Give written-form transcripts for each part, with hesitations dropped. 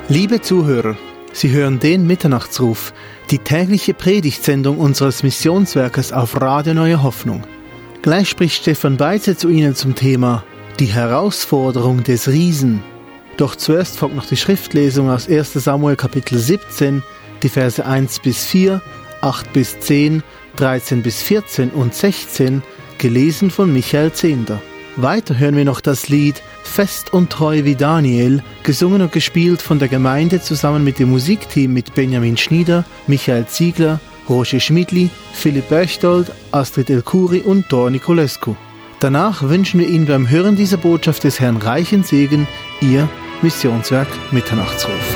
Liebe Zuhörer, Sie hören den Mitternachtsruf, die tägliche Predigtsendung unseres Missionswerkes auf Radio Neue Hoffnung. Gleich spricht Stefan Beitze zu Ihnen zum Thema Die Herausforderung des Riesen. Doch zuerst folgt noch die Schriftlesung aus 1. Samuel Kapitel 17, die Verse 1 bis 4, 8 bis 10, 13 bis 14 und 16, gelesen von Michael Zehnder. Weiter hören wir noch das Lied Fest und treu wie Daniel, gesungen und gespielt von der Gemeinde zusammen mit dem Musikteam mit Benjamin Schnieder, Michael Ziegler, Roger Schmidli, Philipp Berchtold, Astrid El-Khoury und Dor Nicolescu. Danach wünschen wir Ihnen beim Hören dieser Botschaft des Herrn reichen Segen, Ihr Missionswerk Mitternachtsruf.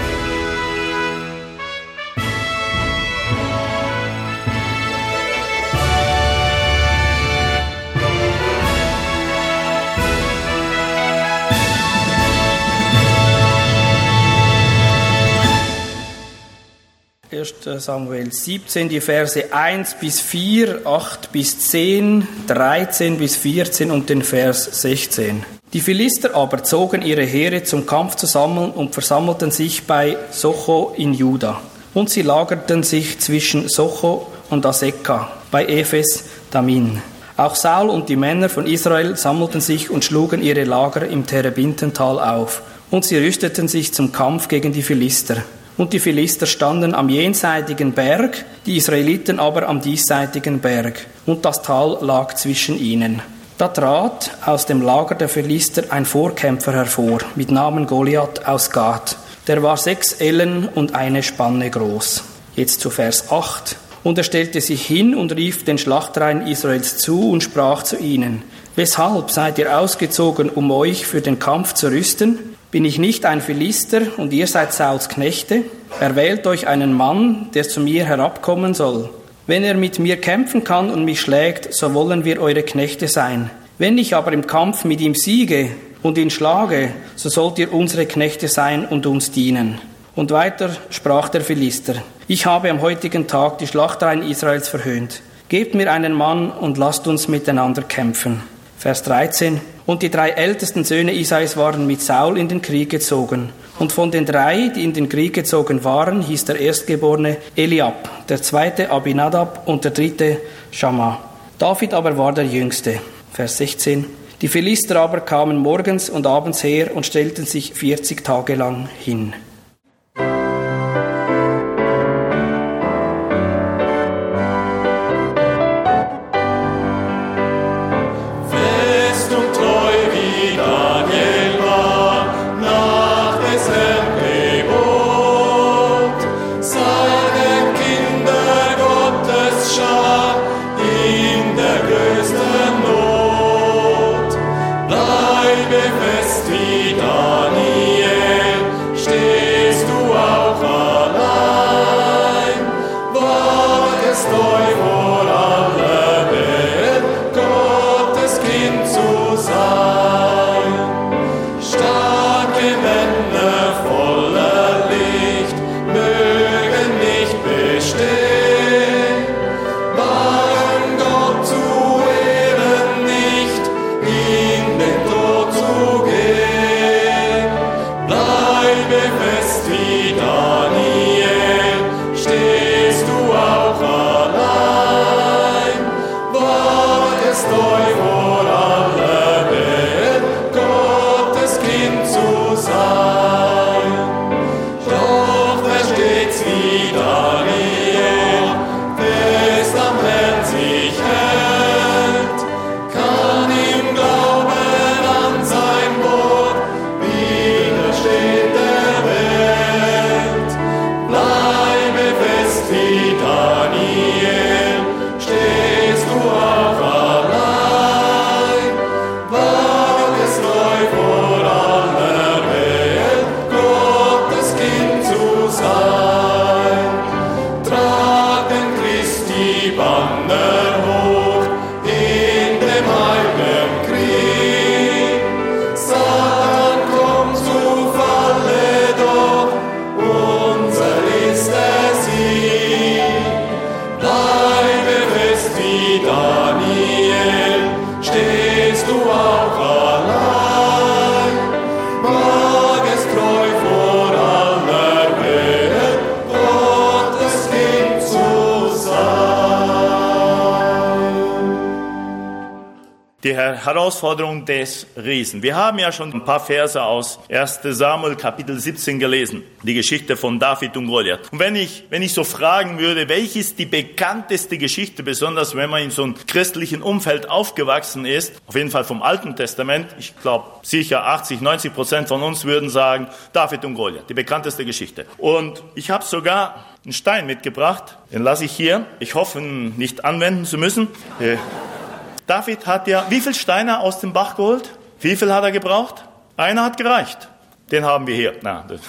1. Samuel 17, die Verse 1 bis 4, 8 bis 10, 13 bis 14 und den Vers 16. Die Philister aber zogen ihre Heere zum Kampf zusammen und versammelten sich bei Socho in Juda. Und sie lagerten sich zwischen Socho und Azekah bei Ephes Damin. Auch Saul und die Männer von Israel sammelten sich und schlugen ihre Lager im Terebintental auf. Und sie rüsteten sich zum Kampf gegen die Philister. Und die Philister standen am jenseitigen Berg, die Israeliten aber am diesseitigen Berg, und das Tal lag zwischen ihnen. Da trat aus dem Lager der Philister ein Vorkämpfer hervor, mit Namen Goliath aus Gath. Der war 6 Ellen und eine Spanne groß. Jetzt zu Vers 8. Und er stellte sich hin und rief den Schlachtreihen Israels zu und sprach zu ihnen: Weshalb seid ihr ausgezogen, um euch für den Kampf zu rüsten? Bin ich nicht ein Philister und ihr seid Sauls Knechte? Erwählt euch einen Mann, der zu mir herabkommen soll. Wenn er mit mir kämpfen kann und mich schlägt, so wollen wir eure Knechte sein. Wenn ich aber im Kampf mit ihm siege und ihn schlage, so sollt ihr unsere Knechte sein und uns dienen. Und weiter sprach der Philister: Ich habe am heutigen Tag die Schlachtreihen Israels verhöhnt. Gebt mir einen Mann und lasst uns miteinander kämpfen. Vers 13. Und die 3 ältesten Söhne Isais waren mit Saul in den Krieg gezogen. Und von den 3, die in den Krieg gezogen waren, hieß der Erstgeborene Eliab, der zweite Abinadab und der dritte Schamma. David aber war der Jüngste. Vers 16. Die Philister aber kamen morgens und abends her und stellten sich 40 Tage lang hin. Bleibe fest wie Daniel, steh die Herausforderung des Riesen. Wir haben ja schon ein paar Verse aus 1. Samuel Kapitel 17 gelesen, die Geschichte von David und Goliath. Und wenn ich so fragen würde, welche ist die bekannteste Geschichte, besonders wenn man in so einem christlichen Umfeld aufgewachsen ist, auf jeden Fall vom Alten Testament, ich glaube sicher 80-90% von uns würden sagen, David und Goliath, die bekannteste Geschichte. Und ich habe sogar einen Stein mitgebracht, den lasse ich hier. Ich hoffe, ihn nicht anwenden zu müssen. David hat ja wie viele Steine aus dem Bach geholt? Wie viel hat er gebraucht? Einer hat gereicht. Den haben wir hier.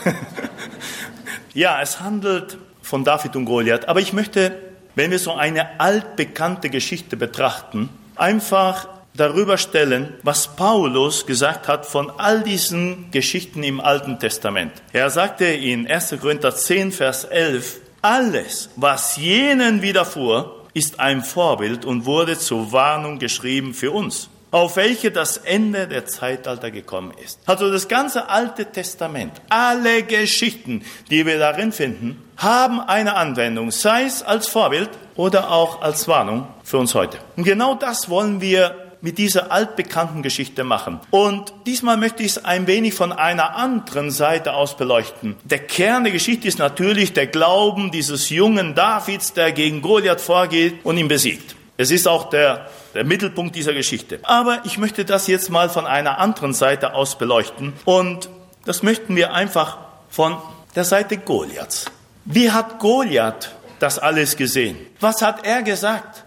Ja, es handelt von David und Goliath. Aber ich möchte, wenn wir so eine altbekannte Geschichte betrachten, einfach darüber stellen, was Paulus gesagt hat von all diesen Geschichten im Alten Testament. Er sagte in 1. Korinther 10, Vers 11, alles, was jenen widerfuhr, ist ein Vorbild und wurde zur Warnung geschrieben für uns, auf welche das Ende der Zeitalter gekommen ist. Also das ganze Alte Testament, alle Geschichten, die wir darin finden, haben eine Anwendung, sei es als Vorbild oder auch als Warnung für uns heute. Und genau das wollen wir mit dieser altbekannten Geschichte machen. Und diesmal möchte ich es ein wenig von einer anderen Seite aus beleuchten. Der Kern der Geschichte ist natürlich der Glauben dieses jungen Davids, der gegen Goliath vorgeht und ihn besiegt. Es ist auch der Mittelpunkt dieser Geschichte. Aber ich möchte das jetzt mal von einer anderen Seite aus beleuchten. Und das möchten wir einfach von der Seite Goliaths. Wie hat Goliath das alles gesehen? Was hat er gesagt?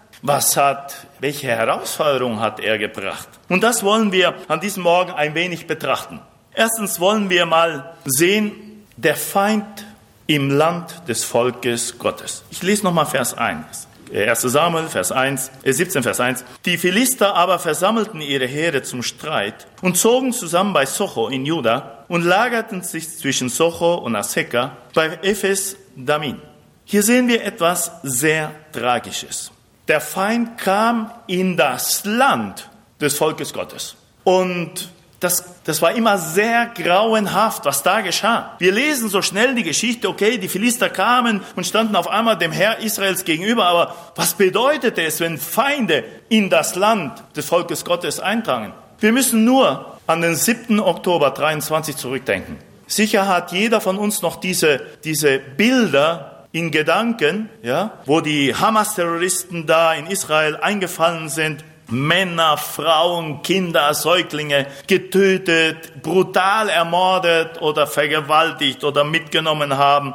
Welche Herausforderung hat er gebracht? Und das wollen wir an diesem Morgen ein wenig betrachten. Erstens wollen wir mal sehen, der Feind im Land des Volkes Gottes. Ich lese nochmal Vers 1. 1. Samuel, 17, Vers 1. Die Philister aber versammelten ihre Heere zum Streit und zogen zusammen bei Socho in Juda und lagerten sich zwischen Socho und Azekah bei Ephes Damin. Hier sehen wir etwas sehr Tragisches. Der Feind kam in das Land des Volkes Gottes. Und das war immer sehr grauenhaft, was da geschah. Wir lesen so schnell die Geschichte, okay, die Philister kamen und standen auf einmal dem Herr Israels gegenüber. Aber was bedeutet es, wenn Feinde in das Land des Volkes Gottes eindrangen? Wir müssen nur an den 7. Oktober 23 zurückdenken. Sicher hat jeder von uns noch diese Bilder in Gedanken, ja, wo die Hamas-Terroristen da in Israel eingefallen sind, Männer, Frauen, Kinder, Säuglinge getötet, brutal ermordet oder vergewaltigt oder mitgenommen haben,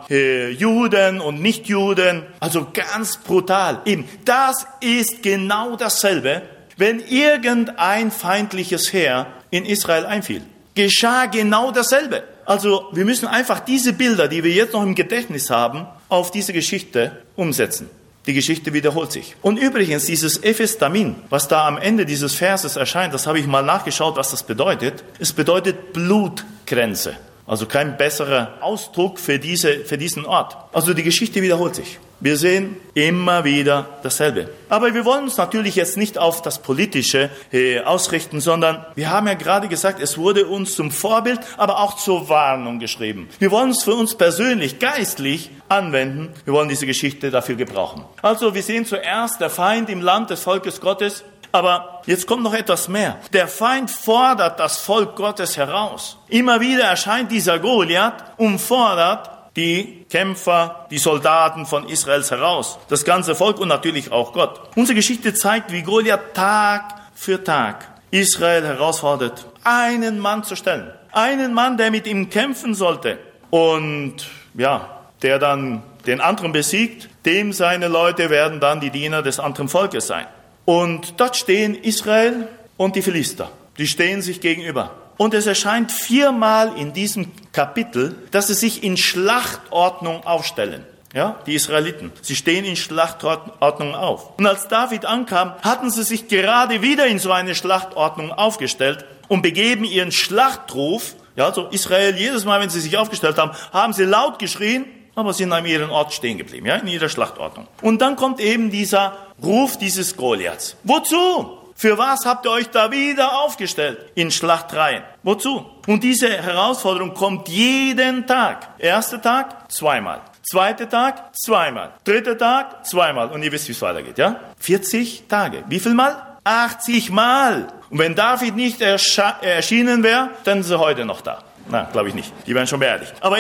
Juden und Nichtjuden, also ganz brutal. Eben, das ist genau dasselbe, wenn irgendein feindliches Heer in Israel einfiel. Geschah genau dasselbe. Also wir müssen einfach diese Bilder, die wir jetzt noch im Gedächtnis haben, auf diese Geschichte umsetzen. Die Geschichte wiederholt sich. Und übrigens, dieses Ephes Damin, was da am Ende dieses Verses erscheint, das habe ich mal nachgeschaut, was das bedeutet. Es bedeutet Blutgrenze. Also kein besserer Ausdruck für diesen Ort. Also die Geschichte wiederholt sich. Wir sehen immer wieder dasselbe. Aber wir wollen uns natürlich jetzt nicht auf das Politische ausrichten, sondern wir haben ja gerade gesagt, es wurde uns zum Vorbild, aber auch zur Warnung geschrieben. Wir wollen es für uns persönlich, geistlich anwenden. Wir wollen diese Geschichte dafür gebrauchen. Also wir sehen zuerst der Feind im Land des Volkes Gottes. Aber jetzt kommt noch etwas mehr. Der Feind fordert das Volk Gottes heraus. Immer wieder erscheint dieser Goliath und fordert die Kämpfer, die Soldaten von Israels heraus. Das ganze Volk und natürlich auch Gott. Unsere Geschichte zeigt, wie Goliath Tag für Tag Israel herausfordert, einen Mann zu stellen. Einen Mann, der mit ihm kämpfen sollte. Und ja, der dann den anderen besiegt, dem seine Leute werden dann die Diener des anderen Volkes sein. Und dort stehen Israel und die Philister. Die stehen sich gegenüber. Und es erscheint 4-mal in diesem Kapitel, dass sie sich in Schlachtordnung aufstellen. Ja, die Israeliten. Sie stehen in Schlachtordnung auf. Und als David ankam, hatten sie sich gerade wieder in so eine Schlachtordnung aufgestellt und begeben ihren Schlachtruf. Ja, so Israel, jedes Mal, wenn sie sich aufgestellt haben, haben sie laut geschrien, aber sind an ihrem Ort stehen geblieben, ja, in ihrer Schlachtordnung. Und dann kommt eben dieser Ruf dieses Goliaths. Wozu? Für was habt ihr euch da wieder aufgestellt? In Schlachtreihen. Wozu? Und diese Herausforderung kommt jeden Tag. Erster Tag, 2-mal. Zweiter Tag, 2-mal. Dritter Tag, 2-mal. Und ihr wisst, wie es weitergeht, ja? 40 Tage. Wie viel Mal? 80 Mal. Und wenn David nicht erschienen wäre, dann ist er heute noch da. Na, glaube ich nicht. Die werden schon beerdigt. Aber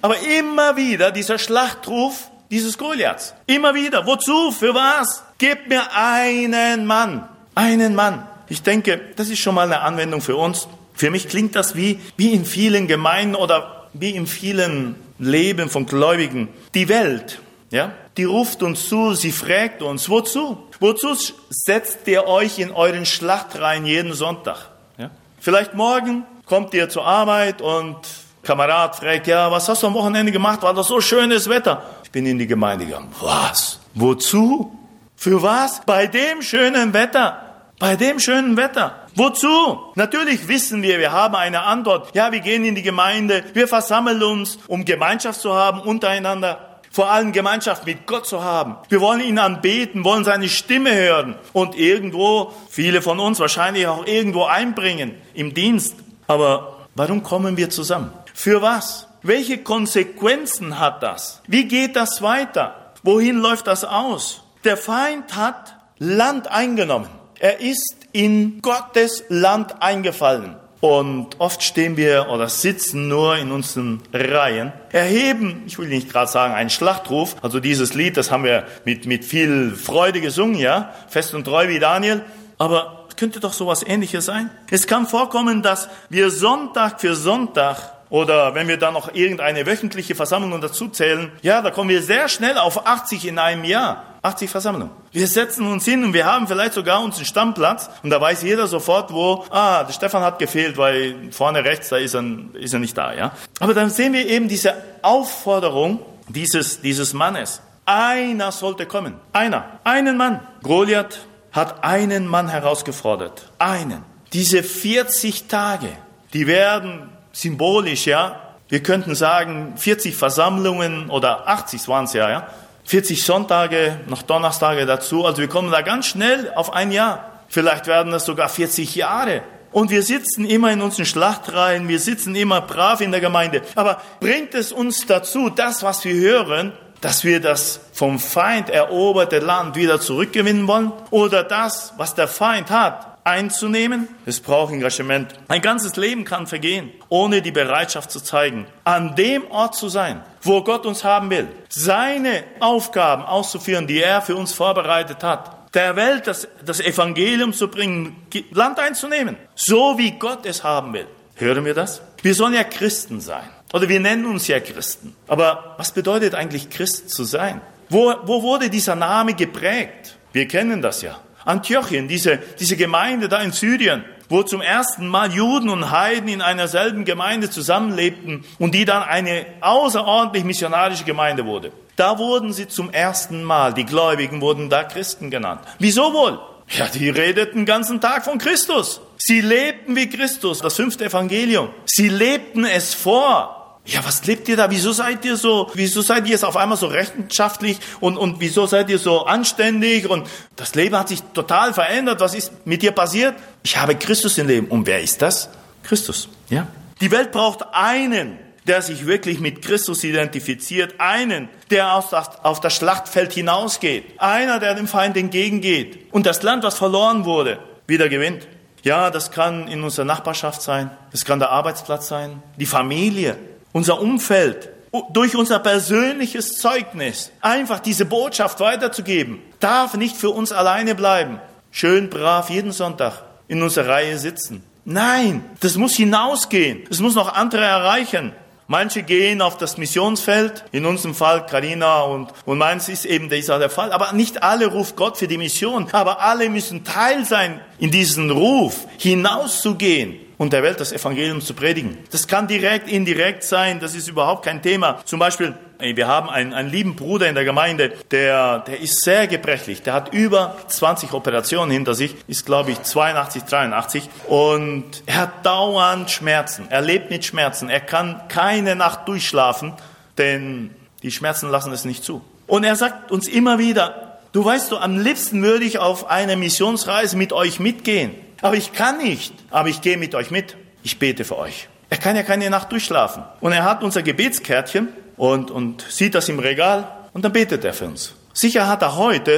immer wieder dieser Schlachtruf dieses Goliaths. Immer wieder. Wozu? Für was? Gebt mir einen Mann. Einen Mann. Ich denke, das ist schon mal eine Anwendung für uns. Für mich klingt das wie in vielen Gemeinden oder wie in vielen Leben von Gläubigen. Die Welt, ja, die ruft uns zu, sie fragt uns, wozu? Wozu setzt ihr euch in euren Schlachtreihen jeden Sonntag? Ja? Vielleicht morgen kommt ihr zur Arbeit und Kamerad fragt, ja, was hast du am Wochenende gemacht? War doch so schönes Wetter. Ich bin in die Gemeinde gegangen. Was? Wozu? Für was? Bei dem schönen Wetter. Bei dem schönen Wetter. Wozu? Natürlich wissen wir haben eine Antwort. Ja, wir gehen in die Gemeinde, wir versammeln uns, um Gemeinschaft zu haben untereinander. Vor allem Gemeinschaft mit Gott zu haben. Wir wollen ihn anbeten, wollen seine Stimme hören und irgendwo, viele von uns wahrscheinlich auch irgendwo einbringen im Dienst. Aber warum kommen wir zusammen? Für was? Welche Konsequenzen hat das? Wie geht das weiter? Wohin läuft das aus? Der Feind hat Land eingenommen. Er ist in Gottes Land eingefallen. Und oft stehen wir oder sitzen nur in unseren Reihen, erheben, ich will nicht gerade sagen, einen Schlachtruf. Also dieses Lied, das haben wir mit viel Freude gesungen, ja, fest und treu wie Daniel. Aber es könnte doch sowas Ähnliches sein. Es kann vorkommen, dass wir Sonntag für Sonntag oder wenn wir dann noch irgendeine wöchentliche Versammlung dazu zählen, ja, da kommen wir sehr schnell auf 80 in einem Jahr. 80 Versammlungen. Wir setzen uns hin und wir haben vielleicht sogar unseren Stammplatz und da weiß jeder sofort, wo, der Stefan hat gefehlt, weil vorne rechts, da ist er nicht da, ja. Aber dann sehen wir eben diese Aufforderung dieses Mannes. Einer sollte kommen. Einen Mann. Goliath hat einen Mann herausgefordert. Einen. Diese 40 Tage, die werden symbolisch, ja. Wir könnten sagen, 40 Versammlungen oder 80 waren es ja. 40 Sonntage, noch Donnerstage dazu. Also wir kommen da ganz schnell auf ein Jahr. Vielleicht werden das sogar 40 Jahre. Und wir sitzen immer in unseren Schlachtreihen, wir sitzen immer brav in der Gemeinde. Aber bringt es uns dazu, das, was wir hören, dass wir das vom Feind eroberte Land wieder zurückgewinnen wollen? Oder das, was der Feind hat, einzunehmen? Es braucht Engagement. Ein ganzes Leben kann vergehen, ohne die Bereitschaft zu zeigen, an dem Ort zu sein, wo Gott uns haben will, seine Aufgaben auszuführen, die er für uns vorbereitet hat, der Welt das Evangelium zu bringen, Land einzunehmen, so wie Gott es haben will. Hören wir das? Wir sollen ja Christen sein. Oder wir nennen uns ja Christen. Aber was bedeutet eigentlich Christ zu sein? Wo wurde dieser Name geprägt? Wir kennen das ja. Antiochien, diese Gemeinde da in Syrien, wo zum ersten Mal Juden und Heiden in einer selben Gemeinde zusammenlebten und die dann eine außerordentlich missionarische Gemeinde wurde. Da wurden sie zum ersten Mal, die Gläubigen wurden da Christen genannt. Wieso wohl? Ja, die redeten den ganzen Tag von Christus. Sie lebten wie Christus, das 5. Evangelium. Sie lebten es vor. Ja, was lebt ihr da? Wieso seid ihr jetzt auf einmal so rechenschaftlich und wieso seid ihr so anständig? Und das Leben hat sich total verändert. Was ist mit dir passiert? Ich habe Christus im Leben. Und wer ist das? Christus, ja. Die Welt braucht einen, der sich wirklich mit Christus identifiziert. Einen, der auf das Schlachtfeld hinausgeht. Einer, der dem Feind entgegengeht. Und das Land, was verloren wurde, wieder gewinnt. Ja, das kann in unserer Nachbarschaft sein. Das kann der Arbeitsplatz sein. Die Familie. Unser Umfeld, durch unser persönliches Zeugnis, einfach diese Botschaft weiterzugeben, darf nicht für uns alleine bleiben. Schön brav jeden Sonntag in unserer Reihe sitzen. Nein, das muss hinausgehen. Es muss noch andere erreichen. Manche gehen auf das Missionsfeld, in unserem Fall Carina und meins ist eben dieser der Fall. Aber nicht alle ruft Gott für die Mission, aber alle müssen Teil sein, in diesen Ruf hinauszugehen und der Welt das Evangelium zu predigen. Das kann direkt, indirekt sein, das ist überhaupt kein Thema. Zum Beispiel, wir haben einen lieben Bruder in der Gemeinde, der ist sehr gebrechlich. Der hat über 20 Operationen hinter sich, ist glaube ich 82, 83 und er hat dauernd Schmerzen. Er lebt mit Schmerzen. Er kann keine Nacht durchschlafen, denn die Schmerzen lassen es nicht zu. Und er sagt uns immer wieder, du weißt, am liebsten würde ich auf eine Missionsreise mit euch mitgehen. Aber ich kann nicht. Aber ich gehe mit euch mit. Ich bete für euch. Er kann ja keine Nacht durchschlafen. Und er hat unser Gebetskärtchen und sieht das im Regal und dann betet er für uns. Sicher hat er heute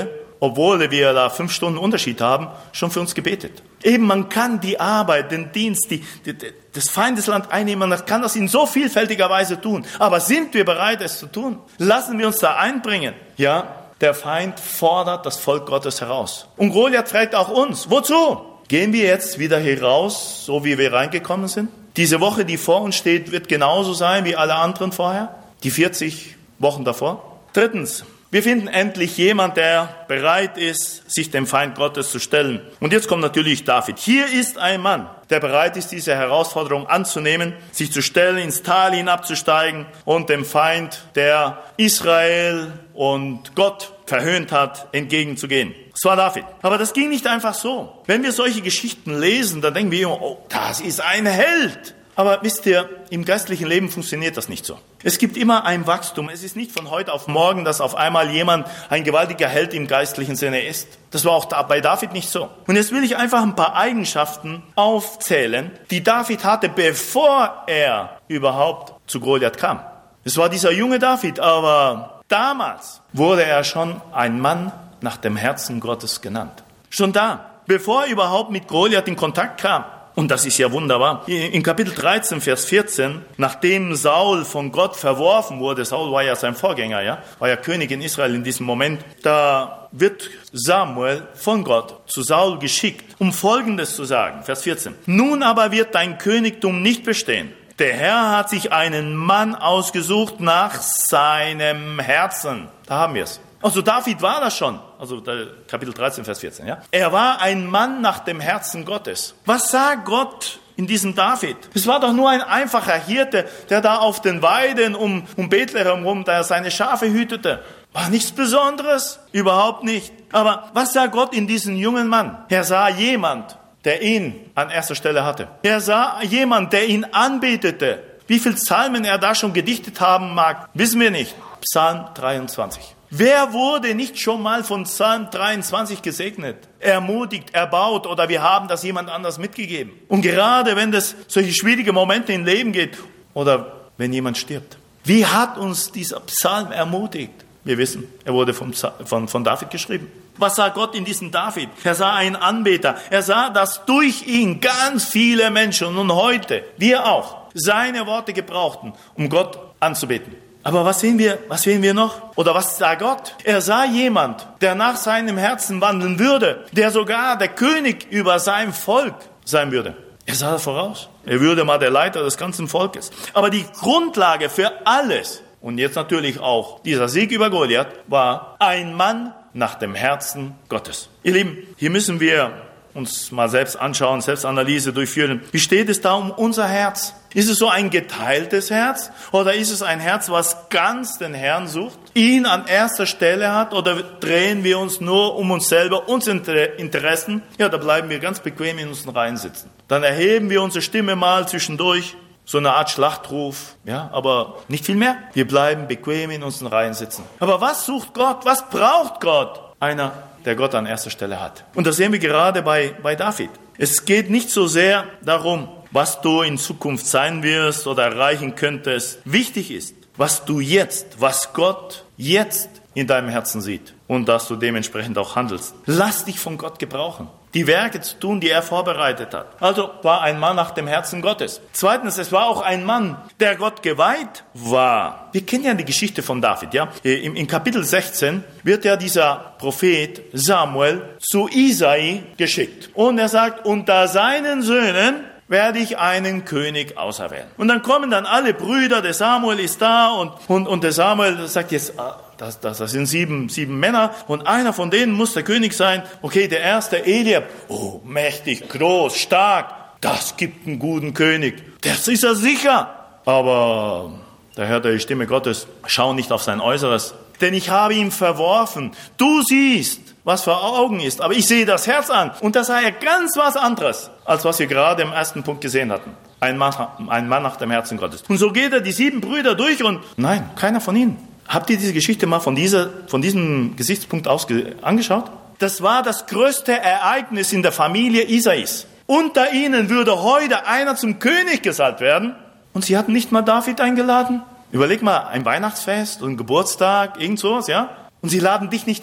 obwohl wir da 5 Stunden Unterschied haben, schon für uns gebetet. Eben, man kann die Arbeit, den Dienst, das Feindesland einnehmen, man kann das in so vielfältiger Weise tun. Aber sind wir bereit, es zu tun? Lassen wir uns da einbringen? Ja, der Feind fordert das Volk Gottes heraus. Und Goliath fragt auch uns, wozu? Gehen wir jetzt wieder hier raus, so wie wir reingekommen sind? Diese Woche, die vor uns steht, wird genauso sein wie alle anderen vorher, die 40 Wochen davor. 3. Wir finden endlich jemand, der bereit ist, sich dem Feind Gottes zu stellen. Und jetzt kommt natürlich David. Hier ist ein Mann, der bereit ist, diese Herausforderung anzunehmen, sich zu stellen, ins Tal hinabzusteigen und dem Feind, der Israel und Gott verhöhnt hat, entgegenzugehen. Das war David. Aber das ging nicht einfach so. Wenn wir solche Geschichten lesen, dann denken wir immer, oh, das ist ein Held. Aber wisst ihr, im geistlichen Leben funktioniert das nicht so. Es gibt immer ein Wachstum. Es ist nicht von heute auf morgen, dass auf einmal jemand ein gewaltiger Held im geistlichen Sinne ist. Das war auch bei David nicht so. Und jetzt will ich einfach ein paar Eigenschaften aufzählen, die David hatte, bevor er überhaupt zu Goliath kam. Es war dieser junge David, aber damals wurde er schon ein Mann nach dem Herzen Gottes genannt. Schon da, bevor er überhaupt mit Goliath in Kontakt kam. Und das ist ja wunderbar. In Kapitel 13, Vers 14, nachdem Saul von Gott verworfen wurde, Saul war ja sein Vorgänger, ja, war ja König in Israel in diesem Moment, da wird Samuel von Gott zu Saul geschickt, um Folgendes zu sagen, Vers 14. Nun aber wird dein Königtum nicht bestehen. Der Herr hat sich einen Mann ausgesucht nach seinem Herzen. Da haben wir es. Also David war das schon, also Kapitel 13, Vers 14, ja. Er war ein Mann nach dem Herzen Gottes. Was sagt Gott in diesem David? Es war doch nur ein einfacher Hirte, der da auf den Weiden um Bethlehem rum, der seine Schafe hütete. War nichts Besonderes, überhaupt nicht. Aber was sah Gott in diesem jungen Mann? Er sah jemand, der ihn an erster Stelle hatte. Er sah jemand, der ihn anbetete. Wie viele Psalmen er da schon gedichtet haben mag, wissen wir nicht. Psalm 23. Wer wurde nicht schon mal von Psalm 23 gesegnet, ermutigt, erbaut oder wir haben das jemand anders mitgegeben? Und gerade wenn es solche schwierige Momente im Leben geht oder wenn jemand stirbt. Wie hat uns dieser Psalm ermutigt? Wir wissen, er wurde von David geschrieben. Was sah Gott in diesem David? Er sah einen Anbeter. Er sah, dass durch ihn ganz viele Menschen und heute, wir auch, seine Worte gebrauchten, um Gott anzubeten. Aber was sehen wir noch? Oder was sah Gott? Er sah jemand, der nach seinem Herzen wandeln würde, der sogar der König über sein Volk sein würde. Er sah das voraus. Er würde mal der Leiter des ganzen Volkes. Aber die Grundlage für alles, und jetzt natürlich auch dieser Sieg über Goliath, war ein Mann nach dem Herzen Gottes. Ihr Lieben, hier müssen wir uns mal selbst anschauen, Selbstanalyse durchführen. Wie steht es da um unser Herz? Ist es so ein geteiltes Herz oder ist es ein Herz, was ganz den Herrn sucht, ihn an erster Stelle hat, oder drehen wir uns nur um uns selber, unsere Interessen? Ja, da bleiben wir ganz bequem in unseren Reihen sitzen. Dann erheben wir unsere Stimme mal zwischendurch, so eine Art Schlachtruf, ja, aber nicht viel mehr. Wir bleiben bequem in unseren Reihen sitzen. Aber was sucht Gott? Was braucht Gott? Einer, der Gott an erster Stelle hat. Und das sehen wir gerade bei David. Es geht nicht so sehr darum, was du in Zukunft sein wirst oder erreichen könntest. Wichtig ist, was Gott jetzt in deinem Herzen sieht und dass du dementsprechend auch handelst. Lass dich von Gott gebrauchen, die Werke zu tun, die er vorbereitet hat. Also war ein Mann nach dem Herzen Gottes. Zweitens, es war auch ein Mann, der Gott geweiht war. Wir kennen ja die Geschichte von David, ja. In Kapitel 16 wird ja dieser Prophet Samuel zu Isai geschickt. Und er sagt, unter seinen Söhnen werde ich einen König auserwählen. Und dann kommen dann alle Brüder, der Samuel ist da und der Samuel sagt jetzt, das sind sieben Männer und einer von denen muss der König sein. Okay, der erste, Eliab, oh, mächtig, groß, stark, das gibt einen guten König. Das ist er sicher. Aber da hört er die Stimme Gottes, schau nicht auf sein Äußeres, denn ich habe ihn verworfen. Du siehst, was vor Augen ist, aber ich sehe das Herz an. Und da sah er ganz was anderes, als was wir gerade im ersten Punkt gesehen hatten. Ein Mann nach dem Herzen Gottes. Und so geht er die 7 Brüder durch und nein, keiner von ihnen. Habt ihr diese Geschichte mal von diesem Gesichtspunkt aus angeschaut? Das war das größte Ereignis in der Familie Isais. Unter ihnen würde heute einer zum König gesalbt werden. Und sie hatten nicht mal David eingeladen. Überleg mal, ein Weihnachtsfest und ein Geburtstag, irgend sowas, ja? Und sie laden dich nicht ein.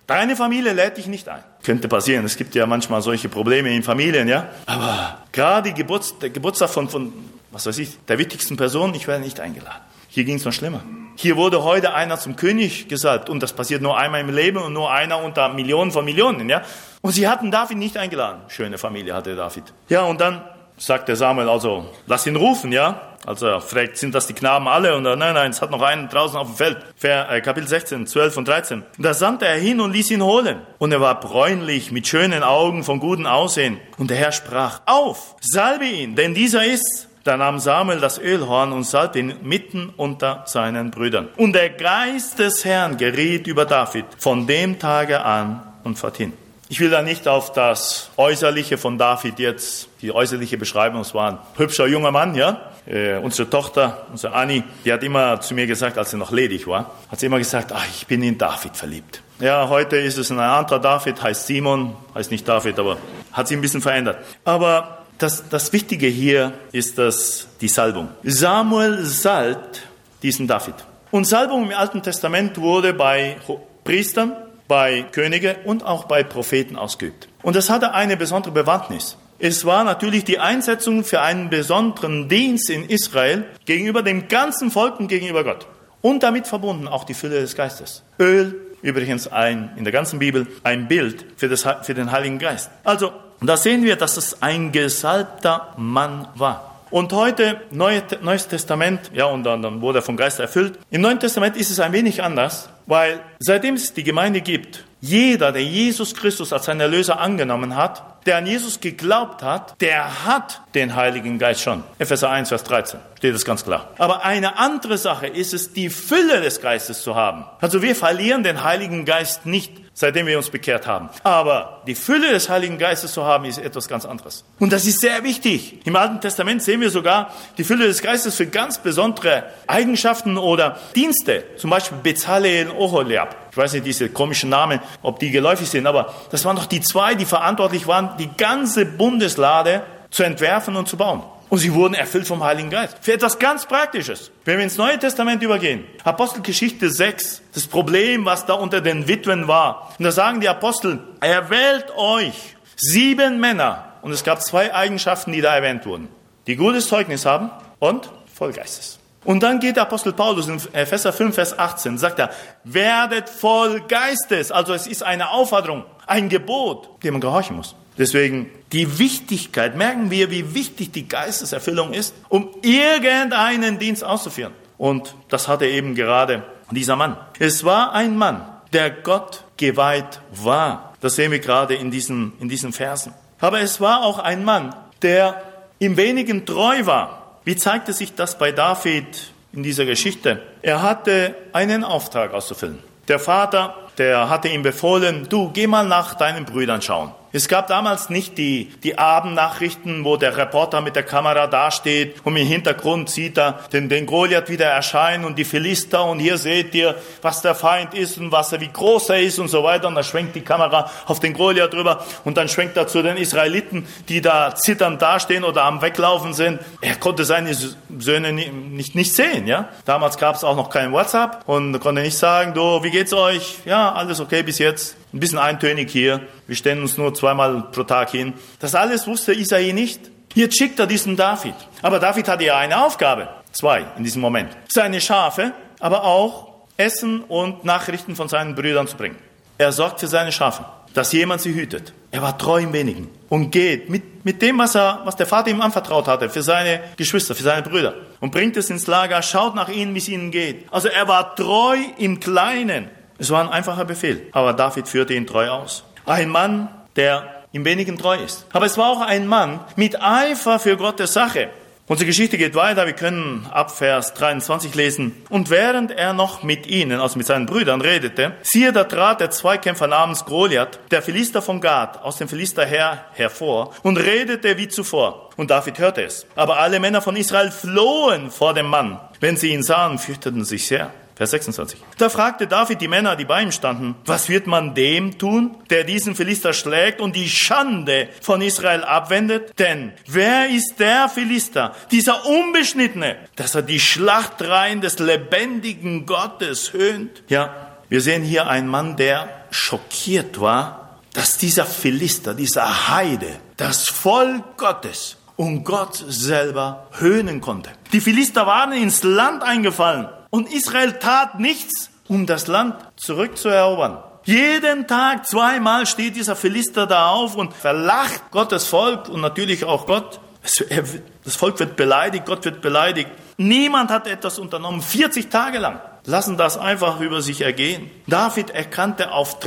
Deine Familie lädt dich nicht ein. Könnte passieren, es gibt ja manchmal solche Probleme in Familien, ja. Aber gerade der Geburtstag von, was weiß ich, der wichtigsten Person, ich werde nicht eingeladen. Hier ging es noch schlimmer. Hier wurde heute einer zum König gesalbt und das passiert nur einmal im Leben und nur einer unter Millionen von Millionen, ja. Und sie hatten David nicht eingeladen. Schöne Familie hatte David. Ja, und dann sagte Samuel also, lass ihn rufen, ja. Also er fragt, sind das die Knaben alle? Und nein, es hat noch einen draußen auf dem Feld. Kapitel 16, 12 und 13. Da sandte er hin und ließ ihn holen. Und er war bräunlich, mit schönen Augen, von gutem Aussehen. Und der Herr sprach, auf, salbe ihn, denn dieser ist's. Da nahm Samuel das Ölhorn und salbte ihn mitten unter seinen Brüdern. Und der Geist des Herrn geriet über David von dem Tage an und forthin. Ich will da nicht auf das Äußerliche von David jetzt, die äußerliche Beschreibung, es war ein hübscher junger Mann, ja. Unsere Tochter, unsere Anni, die hat immer zu mir gesagt, als sie noch ledig war, hat sie immer gesagt, ich bin in David verliebt. Ja, heute ist es ein anderer David, heißt Simon, heißt nicht David, aber hat sich ein bisschen verändert. Aber das Wichtige hier ist die Salbung. Samuel salbt diesen David. Und Salbung im Alten Testament wurde bei Priestern, bei Königen und auch bei Propheten ausgeübt. Und das hatte eine besondere Bewandtnis. Es war natürlich die Einsetzung für einen besonderen Dienst in Israel gegenüber dem ganzen Volk und gegenüber Gott. Und damit verbunden auch die Fülle des Geistes. Öl, übrigens in der ganzen Bibel, ein Bild für den Heiligen Geist. Also, da sehen wir, dass es ein gesalbter Mann war. Und heute, Neues Testament, ja, und dann wurde er vom Geist erfüllt. Im Neuen Testament ist es ein wenig anders, weil seitdem es die Gemeinde gibt, jeder, der Jesus Christus als seinen Erlöser angenommen hat, der an Jesus geglaubt hat, der hat den Heiligen Geist schon. Epheser 1, Vers 13 steht es ganz klar. Aber eine andere Sache ist es, die Fülle des Geistes zu haben. Also wir verlieren den Heiligen Geist nicht, seitdem wir uns bekehrt haben. Aber die Fülle des Heiligen Geistes zu haben, ist etwas ganz anderes. Und das ist sehr wichtig. Im Alten Testament sehen wir sogar die Fülle des Geistes für ganz besondere Eigenschaften oder Dienste. Zum Beispiel Bezalel, Oholiab. Ich weiß nicht, diese komischen Namen, ob die geläufig sind, aber das waren doch die zwei, die verantwortlich waren, die ganze Bundeslade zu entwerfen und zu bauen. Und sie wurden erfüllt vom Heiligen Geist. Für etwas ganz Praktisches. Wenn wir ins Neue Testament übergehen, Apostelgeschichte 6, das Problem, was da unter den Witwen war. Und da sagen die Apostel, erwählt euch 7 Männer. Und es gab 2 Eigenschaften, die da erwähnt wurden. Die gutes Zeugnis haben und voll Geistes. Und dann geht der Apostel Paulus in Epheser 5, Vers 18, sagt er, werdet voll Geistes. Also es ist eine Aufforderung, ein Gebot, dem man gehorchen muss. Deswegen die Wichtigkeit, merken wir, wie wichtig die Geisteserfüllung ist, um irgendeinen Dienst auszuführen. Und das hatte eben gerade dieser Mann. Es war ein Mann, der Gott geweiht war. Das sehen wir gerade in diesen Versen. Aber es war auch ein Mann, der im Wenigen treu war. Wie zeigte sich das bei David in dieser Geschichte? Er hatte einen Auftrag auszufüllen. Der Vater, der hatte ihm befohlen, du, geh mal nach deinen Brüdern schauen. Es gab damals nicht die Abendnachrichten, wo der Reporter mit der Kamera dasteht und im Hintergrund sieht er den Goliath wieder erscheinen und die Philister und hier seht ihr, was der Feind ist und wie groß er ist und so weiter. Und dann schwenkt die Kamera auf den Goliath drüber und dann schwenkt er zu den Israeliten, die da zitternd dastehen oder am Weglaufen sind. Er konnte seine Söhne nicht sehen, ja. Damals gab es auch noch kein WhatsApp und konnte nicht sagen, du, wie geht's euch? Ja, alles okay bis jetzt. Ein bisschen eintönig hier. Wir stellen uns nur 2-mal pro Tag hin. Das alles wusste Isai nicht. Jetzt schickt er diesen David. Aber David hatte ja eine Aufgabe. 2 in diesem Moment. Seine Schafe, aber auch Essen und Nachrichten von seinen Brüdern zu bringen. Er sorgt für seine Schafe, dass jemand sie hütet. Er war treu im Wenigen und geht mit dem, was der Vater ihm anvertraut hatte, für seine Geschwister, für seine Brüder. Und bringt es ins Lager, schaut nach ihnen, wie es ihnen geht. Also er war treu im Kleinen. Es war ein einfacher Befehl, aber David führte ihn treu aus. Ein Mann, der im Wenigen treu ist. Aber es war auch ein Mann mit Eifer für Gottes Sache. Unsere Geschichte geht weiter, wir können ab Vers 23 lesen. Und während er noch mit ihnen, also mit seinen Brüdern, redete, siehe, da trat der Zweikämpfer namens Goliath, der Philister von Gath, aus dem Philisterheer hervor und redete wie zuvor. Und David hörte es. Aber alle Männer von Israel flohen vor dem Mann. Wenn sie ihn sahen, fürchteten sich sehr. Vers 26. Da fragte David die Männer, die bei ihm standen, was wird man dem tun, der diesen Philister schlägt und die Schande von Israel abwendet? Denn wer ist der Philister, dieser Unbeschnittene, dass er die Schlachtreihen des lebendigen Gottes höhnt? Ja, wir sehen hier einen Mann, der schockiert war, dass dieser Philister, dieser Heide, das Volk Gottes und Gott selber höhnen konnte. Die Philister waren ins Land eingefallen und Israel tat nichts, um das Land zurückzuerobern. Jeden Tag 2-mal steht dieser Philister da auf und verlacht Gottes Volk und natürlich auch Gott. Das Volk wird beleidigt, Gott wird beleidigt. Niemand hat etwas unternommen, 40 Tage lang. Lassen das einfach über sich ergehen. David erkannte auf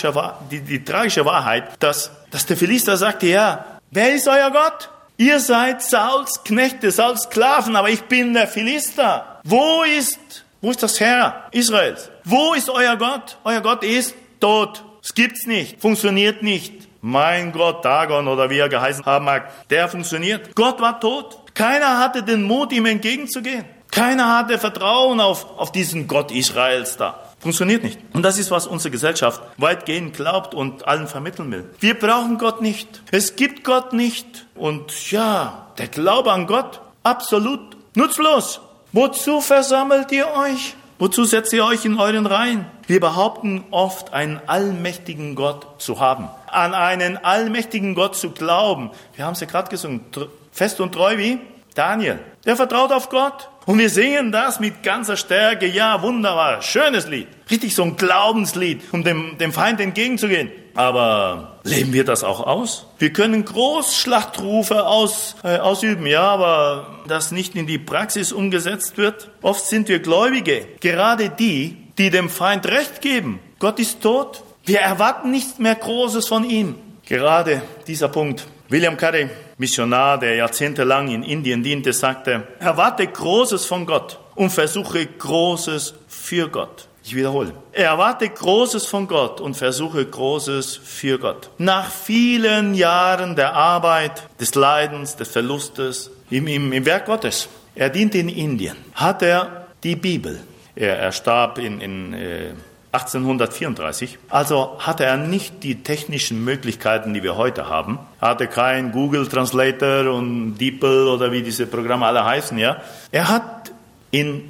die tragische Wahrheit, dass der Philister sagte, ja, wer ist euer Gott? Ihr seid Sauls Knechte, Sauls Sklaven, aber ich bin der Philister. Wo ist das Heer Israels? Wo ist euer Gott? Euer Gott ist tot. Es gibt's nicht, funktioniert nicht. Mein Gott, Dagon oder wie er geheißen haben mag, der funktioniert. Gott war tot. Keiner hatte den Mut, ihm entgegenzugehen. Keiner hatte Vertrauen auf diesen Gott Israels da. Funktioniert nicht. Und das ist, was unsere Gesellschaft weitgehend glaubt und allen vermitteln will. Wir brauchen Gott nicht. Es gibt Gott nicht. Und ja, der Glaube an Gott, absolut nutzlos. Wozu versammelt ihr euch? Wozu setzt ihr euch in euren Reihen? Wir behaupten oft, einen allmächtigen Gott zu haben. An einen allmächtigen Gott zu glauben. Wir haben es ja gerade gesungen. Fest und treu wie Daniel. Der vertraut auf Gott. Und wir singen das mit ganzer Stärke. Ja, wunderbar. Schönes Lied. Richtig so ein Glaubenslied, um dem Feind entgegenzugehen. Aber leben wir das auch aus? Wir können Großschlachtrufe ausüben, ja, aber das nicht in die Praxis umgesetzt wird. Oft sind wir Gläubige, gerade die dem Feind Recht geben. Gott ist tot. Wir erwarten nichts mehr Großes von ihm. Gerade dieser Punkt. William Carey, Missionar, der jahrzehntelang in Indien diente, sagte, erwarte Großes von Gott und versuche Großes für Gott. Ich wiederhole. Erwarte Großes von Gott und versuche Großes für Gott. Nach vielen Jahren der Arbeit, des Leidens, des Verlustes im Werk Gottes. Er diente in Indien. Hat er die Bibel. Er starb in 1834. Also hatte er nicht die technischen Möglichkeiten, die wir heute haben. Er hatte kein Google Translator und DeepL oder wie diese Programme alle heißen, ja. Er hat in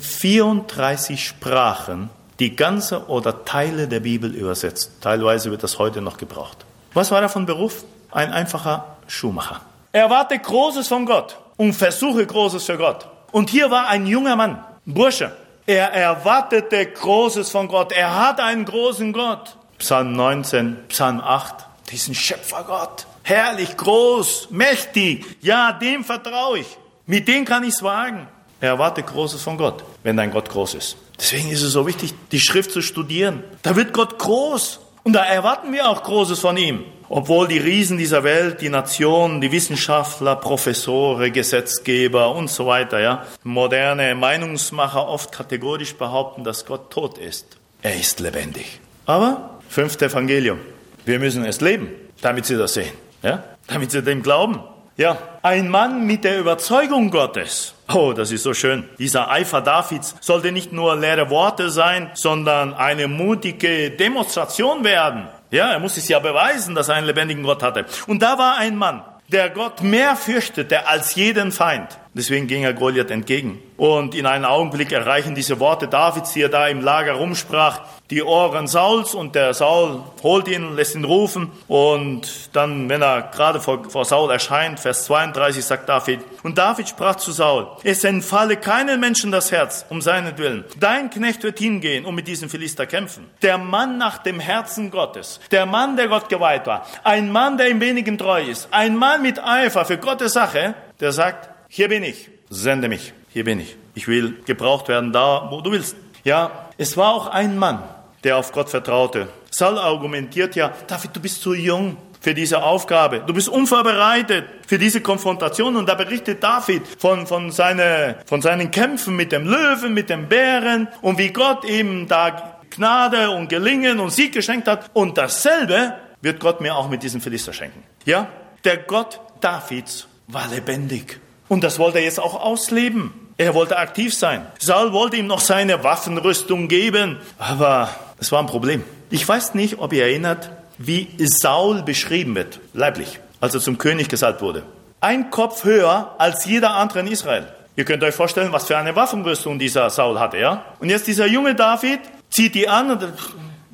34 Sprachen die ganze oder Teile der Bibel übersetzt. Teilweise wird das heute noch gebraucht. Was war er von Beruf? Ein einfacher Schuhmacher. Erwarte Großes von Gott und versuche Großes für Gott. Und hier war ein junger Mann, ein Bursche. Er erwartete Großes von Gott. Er hat einen großen Gott. Psalm 19, Psalm 8, diesen Schöpfergott. Herrlich, groß, mächtig. Ja, dem vertraue ich. Mit dem kann ich es wagen. Er erwartet Großes von Gott, wenn dein Gott groß ist. Deswegen ist es so wichtig, die Schrift zu studieren. Da wird Gott groß. Und da erwarten wir auch Großes von ihm. Obwohl die Riesen dieser Welt, die Nationen, die Wissenschaftler, Professoren, Gesetzgeber und so weiter, ja, moderne Meinungsmacher oft kategorisch behaupten, dass Gott tot ist. Er ist lebendig. Aber 5. Evangelium. Wir müssen es leben, damit sie das sehen, ja, damit sie dem glauben. Ja, ein Mann mit der Überzeugung Gottes. Oh, das ist so schön. Dieser Eifer Davids sollte nicht nur leere Worte sein, sondern eine mutige Demonstration werden. Ja, er muss es ja beweisen, dass er einen lebendigen Gott hatte. Und da war ein Mann, der Gott mehr fürchtete als jeden Feind. Deswegen ging er Goliath entgegen. Und in einem Augenblick erreichen diese Worte Davids, die er da im Lager rumsprach, die Ohren Sauls. Und der Saul holt ihn, lässt ihn rufen. Und dann, wenn er gerade vor Saul erscheint, Vers 32, sagt David, und David sprach zu Saul, es entfalle keinen Menschen das Herz, um seinetwillen. Dein Knecht wird hingehen und mit diesem Philister kämpfen. Der Mann nach dem Herzen Gottes, der Mann, der Gott geweiht war, ein Mann, der im Wenigen treu ist, ein Mann mit Eifer für Gottes Sache, der sagt, hier bin ich, sende mich, hier bin ich. Ich will gebraucht werden da, wo du willst. Ja, es war auch ein Mann, der auf Gott vertraute. Saul argumentiert ja, David, du bist zu jung für diese Aufgabe. Du bist unvorbereitet für diese Konfrontation. Und da berichtet David von seinen Kämpfen mit dem Löwen, mit dem Bären und wie Gott ihm da Gnade und Gelingen und Sieg geschenkt hat. Und dasselbe wird Gott mir auch mit diesem Philister schenken. Ja, der Gott Davids war lebendig. Und das wollte er jetzt auch ausleben. Er wollte aktiv sein. Saul wollte ihm noch seine Waffenrüstung geben. Aber es war ein Problem. Ich weiß nicht, ob ihr erinnert, wie Saul beschrieben wird, leiblich, als er zum König gesalbt wurde. Ein Kopf höher als jeder andere in Israel. Ihr könnt euch vorstellen, was für eine Waffenrüstung dieser Saul hatte, ja? Und jetzt dieser junge David zieht die an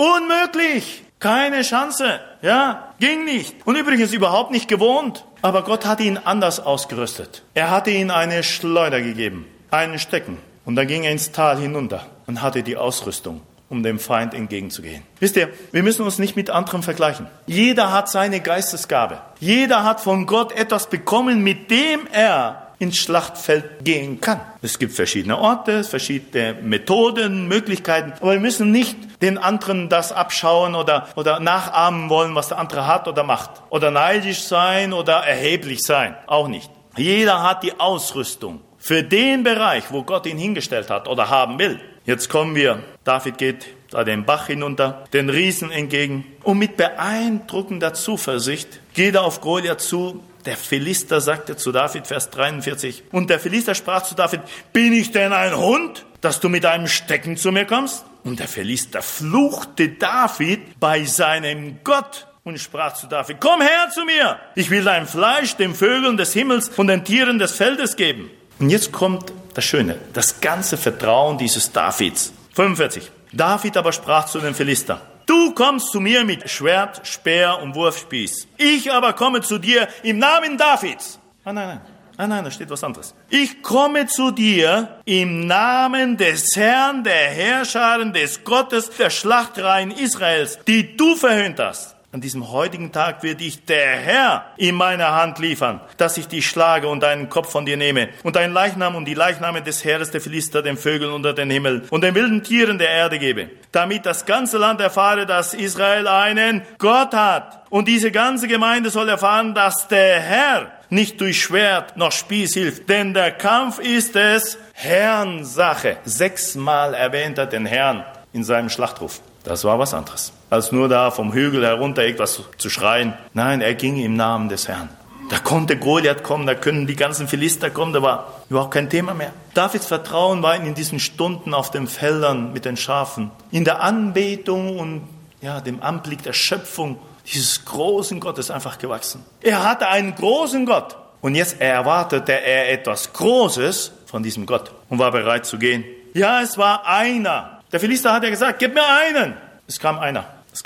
Unmöglich. Keine Chance. Ja, ging nicht. Und übrigens überhaupt nicht gewohnt. Aber Gott hat ihn anders ausgerüstet. Er hatte ihm eine Schleuder gegeben, einen Stecken. Und dann ging er ins Tal hinunter und hatte die Ausrüstung, um dem Feind entgegenzugehen. Wisst ihr, wir müssen uns nicht mit anderen vergleichen. Jeder hat seine Geistesgabe. Jeder hat von Gott etwas bekommen, mit dem er ins Schlachtfeld gehen kann. Es gibt verschiedene Orte, verschiedene Methoden, Möglichkeiten, aber wir müssen nicht den anderen das abschauen oder nachahmen wollen, was der andere hat oder macht. Oder neidisch sein oder erheblich sein. Auch nicht. Jeder hat die Ausrüstung für den Bereich, wo Gott ihn hingestellt hat oder haben will. Jetzt kommen wir. David geht da den Bach hinunter, den Riesen entgegen. Und mit beeindruckender Zuversicht geht er auf Goliath zu. Der Philister sagte zu David, Vers 43, und der Philister sprach zu David, bin ich denn ein Hund, dass du mit einem Stecken zu mir kommst? Und der Philister fluchte David bei seinem Gott und sprach zu David, komm her zu mir, ich will dein Fleisch den Vögeln des Himmels und den Tieren des Feldes geben. Und jetzt kommt das Schöne, das ganze Vertrauen dieses Davids. 45. David aber sprach zu den Philister, du kommst zu mir mit Schwert, Speer und Wurfspieß. Ich aber komme zu dir im Namen Davids. Nein, da steht was anderes. Ich komme zu dir im Namen des Herrn, der Herrscharen, des Gottes der Schlachtreihen Israels, die du verhöhnt hast. An diesem heutigen Tag wird dich der Herr in meiner Hand liefern, dass ich dich schlage und deinen Kopf von dir nehme und deinen Leichnam und die Leichname des Heeres der Philister den Vögeln unter den Himmel und den wilden Tieren der Erde gebe, damit das ganze Land erfahre, dass Israel einen Gott hat. Und diese ganze Gemeinde soll erfahren, dass der Herr nicht durch Schwert noch Spieß hilft, denn der Kampf ist des Herrn Sache. 6-mal erwähnt er den Herrn in seinem Schlachtruf. Das war was anderes, als nur da vom Hügel herunter etwas zu schreien. Nein, er ging im Namen des Herrn. Da konnte Goliath kommen, da können die ganzen Philister kommen, da war überhaupt kein Thema mehr. Davids Vertrauen war in diesen Stunden auf den Feldern mit den Schafen, in der Anbetung und dem Anblick der Schöpfung dieses großen Gottes einfach gewachsen. Er hatte einen großen Gott und jetzt erwartete er etwas Großes von diesem Gott und war bereit zu gehen. Ja, es war einer. Der Philister hat ja gesagt, gib mir einen. Es kam einer.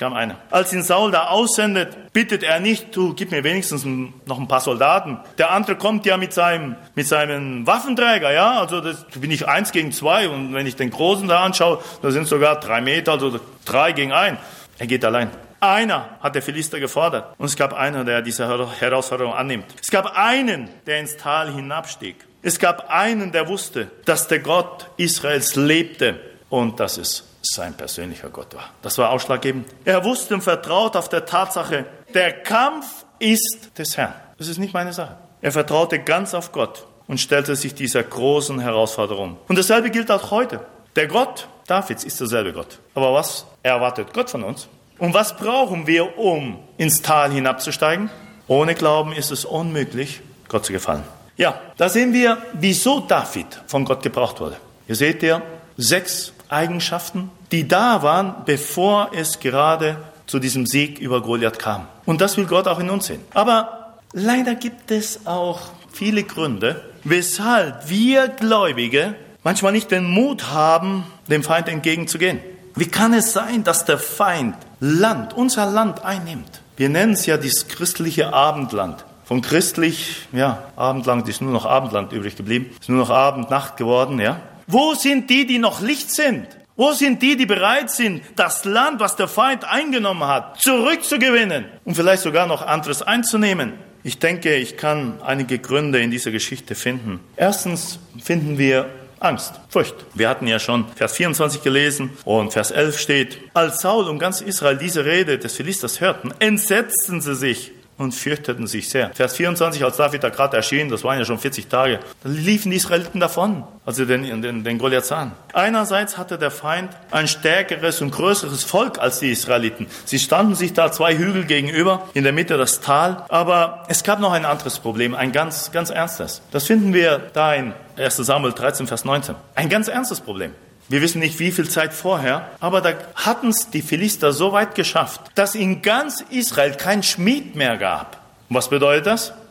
Als ihn Saul da aussendet, bittet er nicht, du gib mir wenigstens noch ein paar Soldaten. Der andere kommt ja mit seinem Waffenträger, ja, also das bin ich 1 gegen 2 und wenn ich den Großen da anschaue, da sind sogar 3 Meter, also 3 gegen 1. Er geht allein. Einer hat der Philister gefordert und es gab einen, der diese Herausforderung annimmt. Es gab einen, der ins Tal hinabstieg. Es gab einen, der wusste, dass der Gott Israels lebte und dass es sein persönlicher Gott war. Das war ausschlaggebend. Er wusste und vertraut auf der Tatsache, der Kampf ist des Herrn. Das ist nicht meine Sache. Er vertraute ganz auf Gott und stellte sich dieser großen Herausforderung. Und dasselbe gilt auch heute. Der Gott Davids ist derselbe Gott. Aber was erwartet Gott von uns? Und was brauchen wir, um ins Tal hinabzusteigen? Ohne Glauben ist es unmöglich, Gott zu gefallen. Ja, da sehen wir, wieso David von Gott gebraucht wurde. Ihr seht ja 6 Eigenschaften, die da waren, bevor es gerade zu diesem Sieg über Goliath kam. Und das will Gott auch in uns sehen. Aber leider gibt es auch viele Gründe, weshalb wir Gläubige manchmal nicht den Mut haben, dem Feind entgegenzugehen. Wie kann es sein, dass der Feind unser Land einnimmt? Wir nennen es ja das christliche Abendland. Von christlich, Abendland ist nur noch Abendland übrig geblieben. Ist nur noch Abend-Nacht geworden, ja. Wo sind die noch Licht sind? Wo sind die bereit sind, das Land, was der Feind eingenommen hat, zurückzugewinnen und vielleicht sogar noch anderes einzunehmen? Ich denke, ich kann einige Gründe in dieser Geschichte finden. Erstens finden wir Angst, Furcht. Wir hatten ja schon Vers 24 gelesen und Vers 11 steht, als Saul und ganz Israel diese Rede des Philisters hörten, entsetzten sie sich und fürchteten sich sehr. Vers 24, als David da gerade erschien, das waren ja schon 40 Tage, da liefen die Israeliten davon, als sie den Goliath sahen. Einerseits hatte der Feind ein stärkeres und größeres Volk als die Israeliten. Sie standen sich da 2 Hügel gegenüber, in der Mitte das Tal. Aber es gab noch ein anderes Problem, ein ganz, ganz ernstes. Das finden wir da in 1. Samuel 13, Vers 19. Ein ganz ernstes Problem. Wir wissen nicht, wie viel Zeit vorher, aber da hatten es die Philister so weit geschafft, dass in ganz Israel kein Schmied mehr gab. Und was bedeutet das?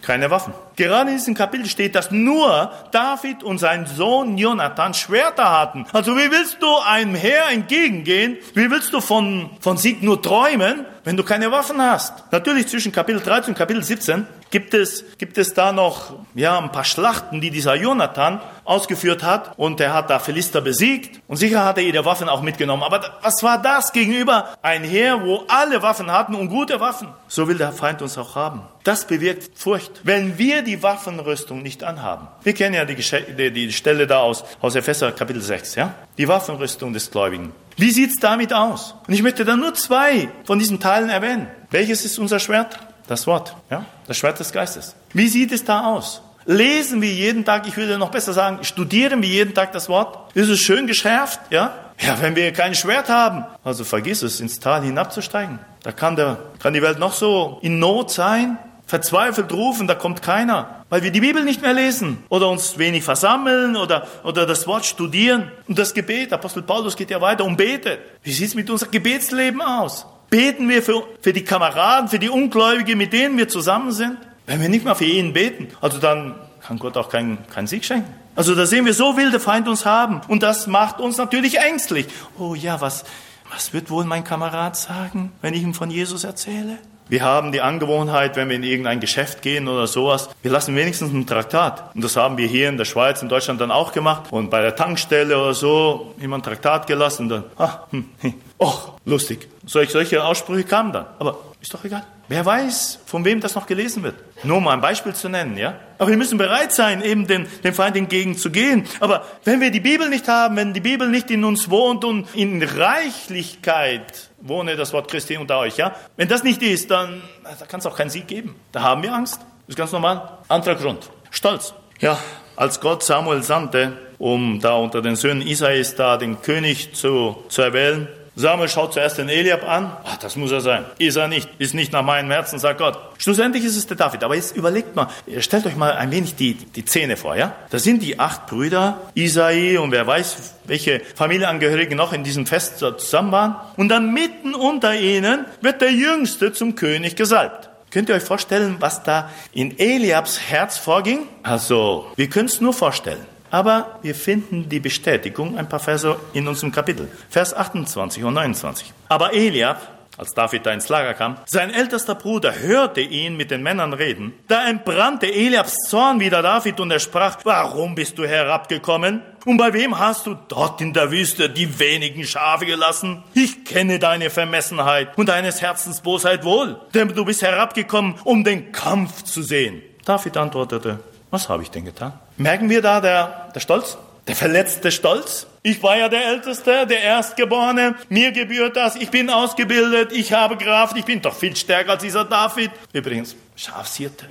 keine Waffen. Gerade in diesem Kapitel steht, dass nur David und sein Sohn Jonathan Schwerter hatten. Also wie willst du einem Heer entgegengehen? Wie willst du von Sieg nur träumen, wenn du keine Waffen hast? Natürlich zwischen Kapitel 13 und Kapitel 17 gibt es da noch ein paar Schlachten, die dieser Jonathan ausgeführt hat. Und er hat da Philister besiegt. Und sicher hat er ihre Waffen auch mitgenommen. Aber was war das gegenüber ein Heer, wo alle Waffen hatten und gute Waffen? So will der Feind uns auch haben. Das bewirkt Furcht. Wenn wir die Waffenrüstung nicht anhaben. Wir kennen ja die Stelle da aus Epheser Kapitel 6. Ja? Die Waffenrüstung des Gläubigen. Wie sieht's damit aus? Und ich möchte da nur 2 von diesen Teilen erwähnen. Welches ist unser Schwert? Das Wort, ja, das Schwert des Geistes. Wie sieht es da aus? Lesen wir jeden Tag, ich würde noch besser sagen, studieren wir jeden Tag das Wort? Ist es schön geschärft, ja? Ja, wenn wir kein Schwert haben, also vergiss es, ins Tal hinabzusteigen. Da kann die Welt noch so in Not sein, verzweifelt rufen, da kommt keiner, weil wir die Bibel nicht mehr lesen oder uns wenig versammeln oder das Wort studieren. Und das Gebet, Apostel Paulus geht ja weiter und betet. Wie sieht's mit unserem Gebetsleben aus? Beten wir für die Kameraden, für die Ungläubigen, mit denen wir zusammen sind? Wenn wir nicht mal für ihn beten, also dann kann Gott auch keinen Sieg schenken. Also da sehen wir, so will der Feind uns haben. Und das macht uns natürlich ängstlich. Oh ja, was wird wohl mein Kamerad sagen, wenn ich ihm von Jesus erzähle? Wir haben die Angewohnheit, wenn wir in irgendein Geschäft gehen oder sowas, wir lassen wenigstens ein Traktat. Und das haben wir hier in der Schweiz, in Deutschland dann auch gemacht. Und bei der Tankstelle oder so, immer ein Traktat gelassen, dann, lustig. Solche Aussprüche kamen dann. Aber ist doch egal. Wer weiß, von wem das noch gelesen wird. Nur um ein Beispiel zu nennen, ja. Aber wir müssen bereit sein, eben dem Feind entgegenzugehen. Aber wenn wir die Bibel nicht haben, wenn die Bibel nicht in uns wohnt und in Reichlichkeit wohne das Wort Christi unter euch, ja. Wenn das nicht ist, dann da kann es auch keinen Sieg geben. Da haben wir Angst. Das ist ganz normal. Anderer Grund. Stolz. Ja, als Gott Samuel sandte, um da unter den Söhnen Isais da den König zu erwählen, Samuel schaut zuerst den Eliab an. Das muss er sein. Ist er nicht. Ist nicht nach meinem Herzen, sagt Gott. Schlussendlich ist es der David. Aber jetzt überlegt mal, stellt euch mal ein wenig die Szene vor, ja? Da sind die 8 Brüder, Isai und wer weiß, welche Familienangehörigen noch in diesem Fest zusammen waren. Und dann mitten unter ihnen wird der Jüngste zum König gesalbt. Könnt ihr euch vorstellen, was da in Eliabs Herz vorging? Also, wir können es nur vorstellen. Aber wir finden die Bestätigung, ein paar Verse in unserem Kapitel. Vers 28 und 29. Aber Eliab, als David da ins Lager kam, sein ältester Bruder hörte ihn mit den Männern reden. Da entbrannte Eliabs Zorn wider David und er sprach, warum bist du herabgekommen? Und bei wem hast du dort in der Wüste die wenigen Schafe gelassen? Ich kenne deine Vermessenheit und deines Herzens Bosheit wohl, denn du bist herabgekommen, um den Kampf zu sehen. David antwortete, was habe ich denn getan? Merken wir da der Stolz? Der verletzte Stolz? Ich war ja der Älteste, der Erstgeborene. Mir gebührt das. Ich bin ausgebildet. Ich habe Kraft. Ich bin doch viel stärker als dieser David. Übrigens, Schafshirte.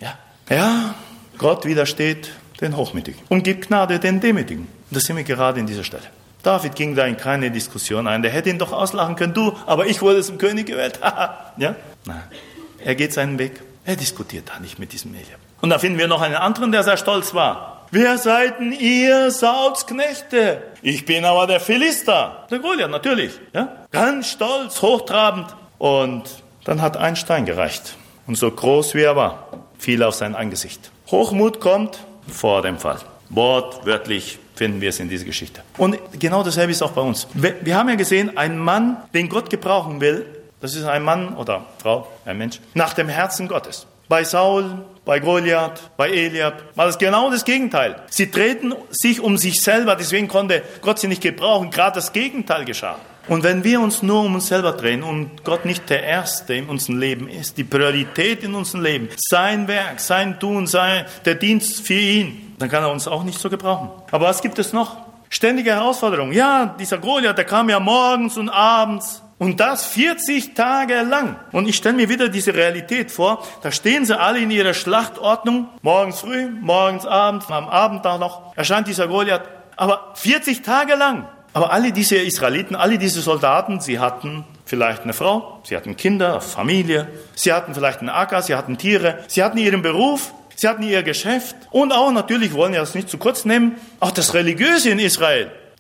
Ja, Gott widersteht den Hochmütigen und gibt Gnade den Demütigen. Und das sind wir gerade in dieser Stelle. David ging da in keine Diskussion ein. Der hätte ihn doch auslachen können. Du, aber ich wurde zum König gewählt. Ja? Nein. Er geht seinen Weg. Er diskutiert da nicht mit diesem Eliab. Und da finden wir noch einen anderen, der sehr stolz war. Wer seid denn ihr, Sauls Knechte? Ich bin aber der Philister. Der Goliath, natürlich. Ja? Ganz stolz, hochtrabend. Und dann hat ein Stein gereicht. Und so groß wie er war, fiel auf sein Angesicht. Hochmut kommt vor dem Fall. Wortwörtlich finden wir es in dieser Geschichte. Und genau dasselbe ist auch bei uns. Wir haben ja gesehen, ein Mann, den Gott gebrauchen will, das ist ein Mann oder Frau, ein Mensch, nach dem Herzen Gottes. Bei Saul, bei Goliath, bei Eliab war das genau das Gegenteil. Sie drehten sich um sich selber, deswegen konnte Gott sie nicht gebrauchen. Gerade das Gegenteil geschah. Und wenn wir uns nur um uns selber drehen und Gott nicht der Erste in unserem Leben ist, die Priorität in unserem Leben, sein Werk, sein Tun, der Dienst für ihn, dann kann er uns auch nicht so gebrauchen. Aber was gibt es noch? Ständige Herausforderungen. Ja, dieser Goliath, der kam ja morgens und abends. Und das 40 Tage lang. Und ich stelle mir wieder diese Realität vor. Da stehen sie alle in ihrer Schlachtordnung. Morgens früh, morgens abends, am Abend da noch erscheint dieser Goliath. Aber 40 Tage lang. Aber alle diese Israeliten, alle diese Soldaten, sie hatten vielleicht eine Frau, sie hatten Kinder, Familie, sie hatten vielleicht einen Acker, sie hatten Tiere, sie hatten ihren Beruf, sie hatten ihr Geschäft. Und auch natürlich, wollen wir das nicht zu kurz nehmen, auch das Religiöse in Israel.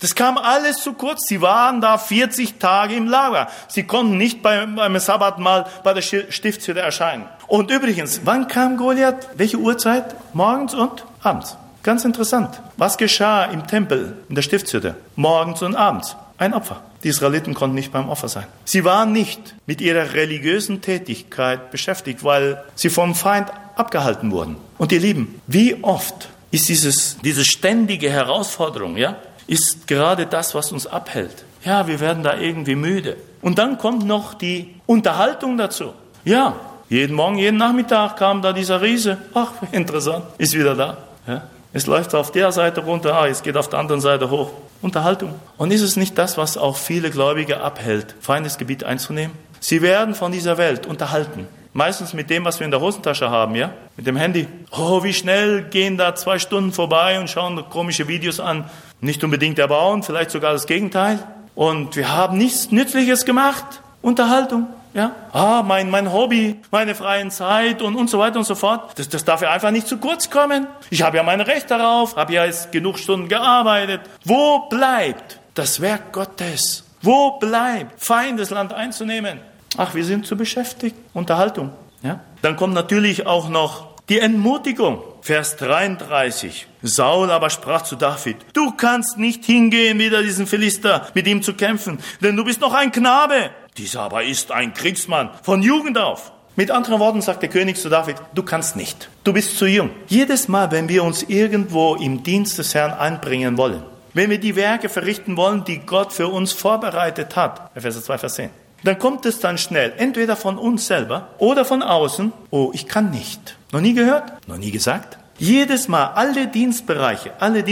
Das kam alles zu kurz. Sie waren da 40 Tage im Lager. Sie konnten nicht beim Sabbat mal bei der Stiftshütte erscheinen. Und übrigens, wann kam Goliath? Welche Uhrzeit? Morgens und abends. Ganz interessant. Was geschah im Tempel, in der Stiftshütte? Morgens und abends. Ein Opfer. Die Israeliten konnten nicht beim Opfer sein. Sie waren nicht mit ihrer religiösen Tätigkeit beschäftigt, weil sie vom Feind abgehalten wurden. Und ihr Lieben, wie oft ist diese ständige Herausforderung, ja, ist gerade das, was uns abhält. Ja, wir werden da irgendwie müde. Und dann kommt noch die Unterhaltung dazu. Ja, jeden Morgen, jeden Nachmittag kam da dieser Riese. Ach, interessant, ist wieder da. Ja, es läuft auf der Seite runter, es geht auf der anderen Seite hoch. Unterhaltung. Und ist es nicht das, was auch viele Gläubige abhält, Feindesgebiet einzunehmen? Sie werden von dieser Welt unterhalten. Meistens mit dem, was wir in der Hosentasche haben, ja? Mit dem Handy. Oh, wie schnell gehen da 2 Stunden vorbei und schauen komische Videos an. Nicht unbedingt erbauen, vielleicht sogar das Gegenteil. Und wir haben nichts Nützliches gemacht. Unterhaltung, ja? Mein Hobby, meine freien Zeit und so weiter und so fort. Das darf ja einfach nicht zu kurz kommen. Ich habe ja mein Recht darauf, habe ja jetzt genug Stunden gearbeitet. Wo bleibt das Werk Gottes? Wo bleibt Feindesland einzunehmen? Ach, wir sind zu beschäftigt. Unterhaltung. Ja? Dann kommt natürlich auch noch die Entmutigung. Vers 33. Saul aber sprach zu David, du kannst nicht hingehen, wieder diesen Philister, mit ihm zu kämpfen, denn du bist noch ein Knabe. Dieser aber ist ein Kriegsmann von Jugend auf. Mit anderen Worten sagt der König zu David, du kannst nicht. Du bist zu jung. Jedes Mal, wenn wir uns irgendwo im Dienst des Herrn einbringen wollen, wenn wir die Werke verrichten wollen, die Gott für uns vorbereitet hat, Epheser 2, Vers 10, dann kommt es dann schnell, entweder von uns selber oder von außen, oh, ich kann nicht. Noch nie gehört? Noch nie gesagt? Jedes Mal, alle Dienstbereiche,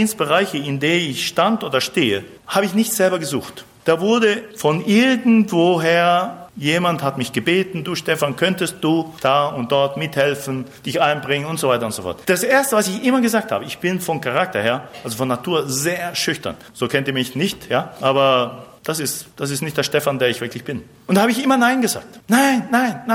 in denen ich stand oder stehe, habe ich nicht selber gesucht. Da wurde von irgendwoher, jemand hat mich gebeten, du Stefan, könntest du da und dort mithelfen, dich einbringen und so weiter und so fort. Das Erste, was ich immer gesagt habe, ich bin von Charakter her, also von Natur sehr schüchtern. So kennt ihr mich nicht, ja, aber das ist nicht der Stefan, der ich wirklich bin. Und da habe ich immer Nein gesagt. Nein,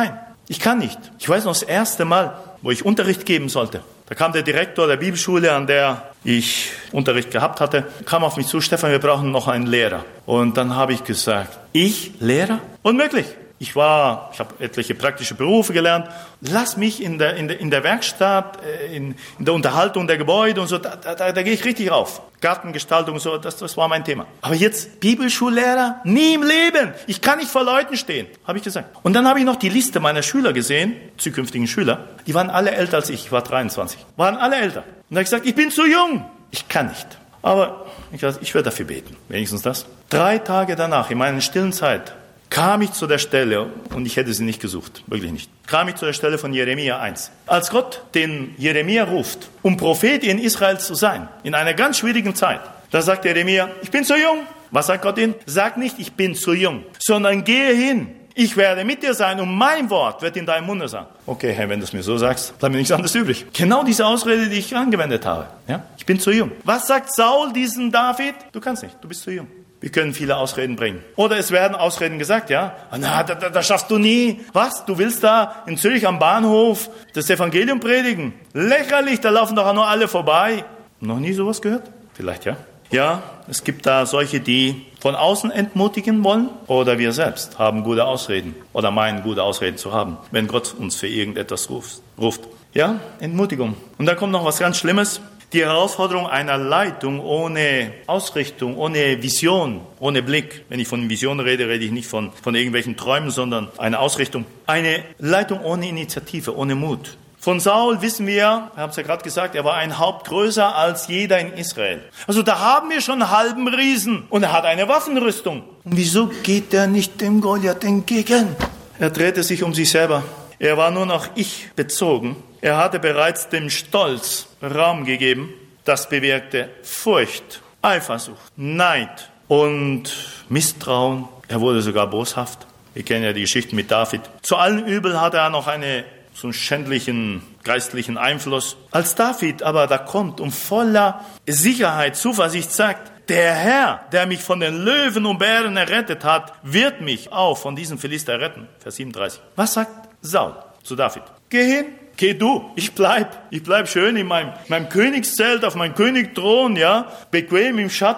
ich kann nicht. Ich weiß noch das erste Mal, wo ich Unterricht geben sollte. Da kam der Direktor der Bibelschule, an der ich Unterricht gehabt hatte, kam auf mich zu, Stefan, wir brauchen noch einen Lehrer. Und dann habe ich gesagt, ich Lehrer? Unmöglich. Ich habe etliche praktische Berufe gelernt. Lass mich in der Werkstatt, in der Unterhaltung der Gebäude und so, da gehe ich richtig rauf. Gartengestaltung und so, das war mein Thema. Aber jetzt Bibelschullehrer? Nie im Leben. Ich kann nicht vor Leuten stehen, habe ich gesagt. Und dann habe ich noch die Liste meiner Schüler gesehen, zukünftigen Schüler. Die waren alle älter als ich war 23. Waren alle älter. Und da habe ich gesagt, ich bin zu jung. Ich kann nicht. Aber ich werde dafür beten. Wenigstens das. 3 Tage danach, in meiner stillen Zeit, kam ich zu der Stelle, und ich hätte sie nicht gesucht, wirklich nicht, kam ich zu der Stelle von Jeremia 1. Als Gott den Jeremia ruft, um Prophet in Israel zu sein, in einer ganz schwierigen Zeit, da sagt Jeremia, ich bin zu jung. Was sagt Gott ihm? Sag nicht, ich bin zu jung, sondern gehe hin. Ich werde mit dir sein und mein Wort wird in deinem Munde sein. Okay, Herr, wenn du es mir so sagst, bleibt mir nichts anderes übrig. Genau diese Ausrede, die ich angewendet habe. Ja? Ich bin zu jung. Was sagt Saul diesem David? Du kannst nicht, du bist zu jung. Wir können viele Ausreden bringen. Oder es werden Ausreden gesagt, ja. Na, das schaffst du nie. Was? Du willst da in Zürich am Bahnhof das Evangelium predigen? Lächerlich, da laufen doch nur alle vorbei. Noch nie sowas gehört? Vielleicht, ja. Ja, es gibt da solche, die von außen entmutigen wollen. Oder wir selbst haben gute Ausreden. Oder meinen, gute Ausreden zu haben, wenn Gott uns für irgendetwas ruft. Ja, Entmutigung. Und da kommt noch was ganz Schlimmes. Die Herausforderung einer Leitung ohne Ausrichtung, ohne Vision, ohne Blick. Wenn ich von Vision rede, rede ich nicht von irgendwelchen Träumen, sondern eine Ausrichtung. Eine Leitung ohne Initiative, ohne Mut. Von Saul wissen wir haben es ja gerade gesagt, er war ein Haupt größer als jeder in Israel. Also da haben wir schon einen halben Riesen und er hat eine Waffenrüstung. Und wieso geht er nicht dem Goliath entgegen? Er drehte sich um sich selber. Er war nur noch ich bezogen. Er hatte bereits dem Stolz Raum gegeben. Das bewirkte Furcht, Eifersucht, Neid und Misstrauen. Er wurde sogar boshaft. Wir kennen ja die Geschichten mit David. Zu allem Übel hatte er noch so einen schändlichen geistlichen Einfluss. Als David aber da kommt und voller Sicherheit, Zuversicht sagt, der Herr, der mich von den Löwen und Bären errettet hat, wird mich auch von diesem Philister retten. Vers 37. Was sagt Saul zu David? Geh hin, geh du, ich bleib schön in meinem Königszelt, auf meinem Königthron, ja, bequem im Schatten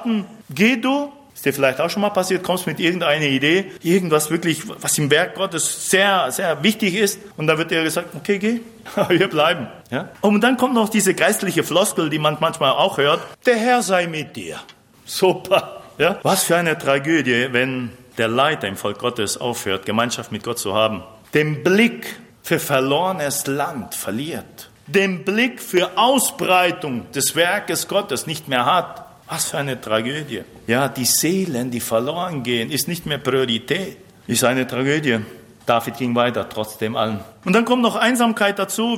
Geh du, ist dir vielleicht auch schon mal passiert, kommst mit irgendeiner Idee, irgendwas wirklich, was im Werk Gottes sehr, sehr wichtig ist, und dann wird dir gesagt, okay, geh, wir bleiben. Ja? Und dann kommt noch diese geistliche Floskel, die man manchmal auch hört, der Herr sei mit dir. Super. Ja? Was für eine Tragödie, wenn der Leiter im Volk Gottes aufhört, Gemeinschaft mit Gott zu haben, den Blick für verlorenes Land verliert, den Blick für Ausbreitung des Werkes Gottes nicht mehr hat. Was für eine Tragödie. Ja, die Seelen, die verloren gehen, ist nicht mehr Priorität. Ist eine Tragödie. David ging weiter, trotzdem allem. Und dann kommt noch Einsamkeit dazu,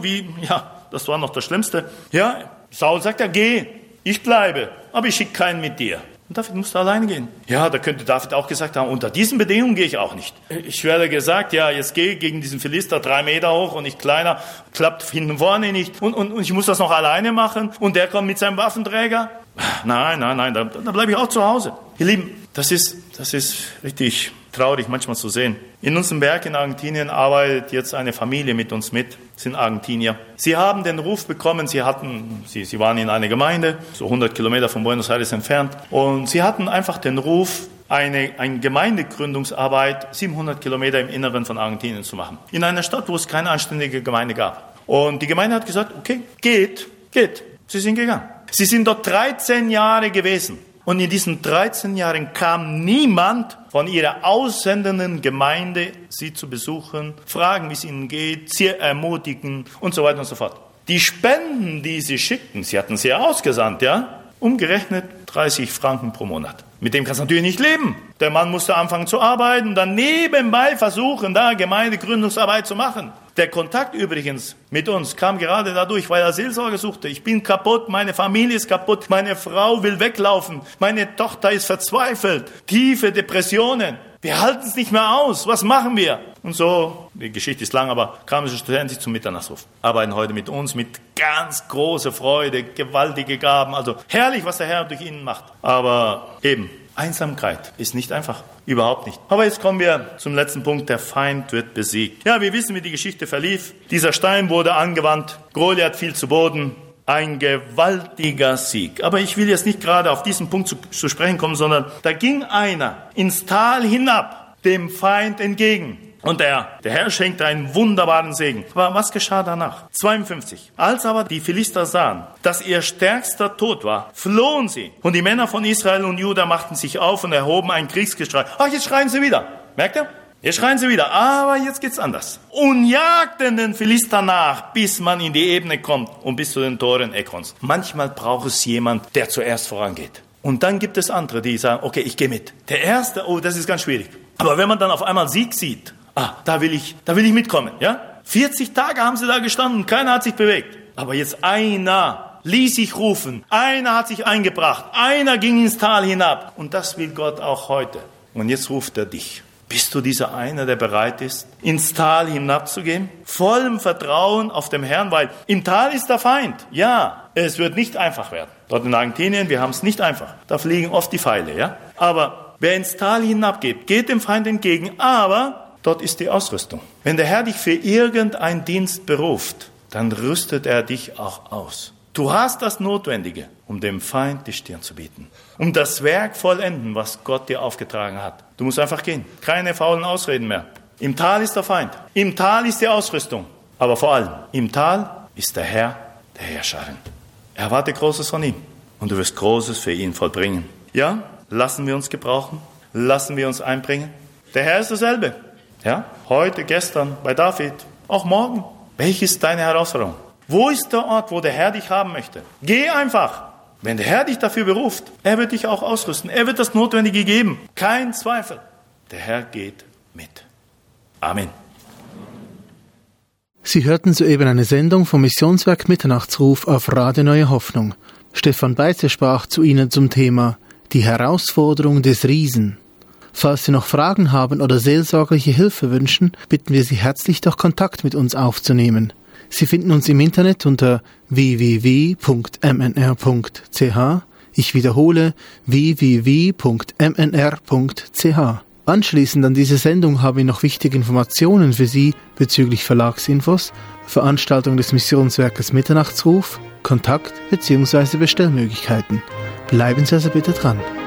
das war noch das Schlimmste. Ja, Saul sagt ja, geh, ich bleibe, aber ich schicke keinen mit dir. Und David musste alleine gehen. Ja, da könnte David auch gesagt haben, unter diesen Bedingungen gehe ich auch nicht. Ich werde gesagt, ja, jetzt gehe gegen diesen Philister 3 Meter hoch und ich kleiner, klappt hinten vorne nicht. Und ich muss das noch alleine machen und der kommt mit seinem Waffenträger. Nein, da bleibe ich auch zu Hause. Ihr Lieben, das ist richtig traurig manchmal zu sehen. In unserem Werk in Argentinien arbeitet jetzt eine Familie mit uns mit, sind Argentinier. Sie haben den Ruf bekommen, sie waren in einer Gemeinde, so 100 Kilometer von Buenos Aires entfernt, und sie hatten einfach den Ruf, eine Gemeindegründungsarbeit 700 Kilometer im Inneren von Argentinien zu machen. In einer Stadt, wo es keine anständige Gemeinde gab. Und die Gemeinde hat gesagt, okay, geht. Sie sind gegangen. Sie sind dort 13 Jahre gewesen. Und in diesen 13 Jahren kam niemand von ihrer aussendenden Gemeinde, sie zu besuchen, fragen, wie es ihnen geht, sie ermutigen und so weiter und so fort. Die Spenden, die sie schickten, sie hatten sie ja ausgesandt, ja, umgerechnet 30 Franken pro Monat. Mit dem kannst du natürlich nicht leben. Der Mann musste anfangen zu arbeiten, dann nebenbei versuchen, da Gemeindegründungsarbeit zu machen. Der Kontakt übrigens mit uns kam gerade dadurch, weil er Seelsorge suchte. Ich bin kaputt, meine Familie ist kaputt, meine Frau will weglaufen, meine Tochter ist verzweifelt, tiefe Depressionen. Wir halten es nicht mehr aus, was machen wir? Und so, die Geschichte ist lang, aber kamen sie ständig zum Mitternachtsruf. Arbeiten heute mit uns mit ganz großer Freude, gewaltige Gaben. Also herrlich, was der Herr durch ihnen macht. Aber eben, Einsamkeit ist nicht einfach. Überhaupt nicht. Aber jetzt kommen wir zum letzten Punkt. Der Feind wird besiegt. Ja, wir wissen, wie die Geschichte verlief. Dieser Stein wurde angewandt. Goliath fiel zu Boden. Ein gewaltiger Sieg. Aber ich will jetzt nicht gerade auf diesen Punkt zu sprechen kommen, sondern da ging einer ins Tal hinab, dem Feind entgegen. Und der Herr schenkte einen wunderbaren Segen. Aber was geschah danach? 52. Als aber die Philister sahen, dass ihr stärkster tot war, flohen sie. Und die Männer von Israel und Juda machten sich auf und erhoben ein Kriegsgeschrei. Ach, jetzt schreien sie wieder. Merkt ihr? Jetzt schreien sie wieder. Aber jetzt geht's anders. Und jagten den Philister nach, bis man in die Ebene kommt und bis zu den Toren Ekrons. Manchmal braucht es jemand, der zuerst vorangeht. Und dann gibt es andere, die sagen, okay, ich gehe mit. Der Erste, das ist ganz schwierig. Aber wenn man dann auf einmal Sieg sieht, da will ich mitkommen, ja? 40 Tage haben sie da gestanden, keiner hat sich bewegt. Aber jetzt einer ließ sich rufen, einer hat sich eingebracht, einer ging ins Tal hinab. Und das will Gott auch heute. Und jetzt ruft er dich. Bist du dieser einer, der bereit ist, ins Tal hinabzugehen? Vollem Vertrauen auf den Herrn, weil im Tal ist der Feind. Ja, es wird nicht einfach werden. Dort in Argentinien, wir haben es nicht einfach. Da fliegen oft die Pfeile, ja? Aber wer ins Tal hinabgeht, geht dem Feind entgegen, aber dort ist die Ausrüstung. Wenn der Herr dich für irgendeinen Dienst beruft, dann rüstet er dich auch aus. Du hast das Notwendige, um dem Feind die Stirn zu bieten. Um das Werk vollenden, was Gott dir aufgetragen hat. Du musst einfach gehen. Keine faulen Ausreden mehr. Im Tal ist der Feind. Im Tal ist die Ausrüstung. Aber vor allem, im Tal ist der Herr der Herrscherin. Erwarte Großes von ihm. Und du wirst Großes für ihn vollbringen. Ja, lassen wir uns gebrauchen. Lassen wir uns einbringen. Der Herr ist dasselbe. Ja, heute, gestern, bei David, auch morgen. Welche ist deine Herausforderung? Wo ist der Ort, wo der Herr dich haben möchte? Geh einfach. Wenn der Herr dich dafür beruft, er wird dich auch ausrüsten. Er wird das Notwendige geben. Kein Zweifel. Der Herr geht mit. Amen. Sie hörten soeben eine Sendung vom Missionswerk Mitternachtsruf auf Radio Neue Hoffnung. Stefan Beitzer sprach zu Ihnen zum Thema Die Herausforderung des Riesen. Falls Sie noch Fragen haben oder seelsorgerliche Hilfe wünschen, bitten wir Sie herzlich, doch Kontakt mit uns aufzunehmen. Sie finden uns im Internet unter www.mnr.ch. Ich wiederhole www.mnr.ch. Anschließend an diese Sendung haben wir noch wichtige Informationen für Sie bezüglich Verlagsinfos, Veranstaltung des Missionswerkes Mitternachtsruf, Kontakt bzw. Bestellmöglichkeiten. Bleiben Sie also bitte dran.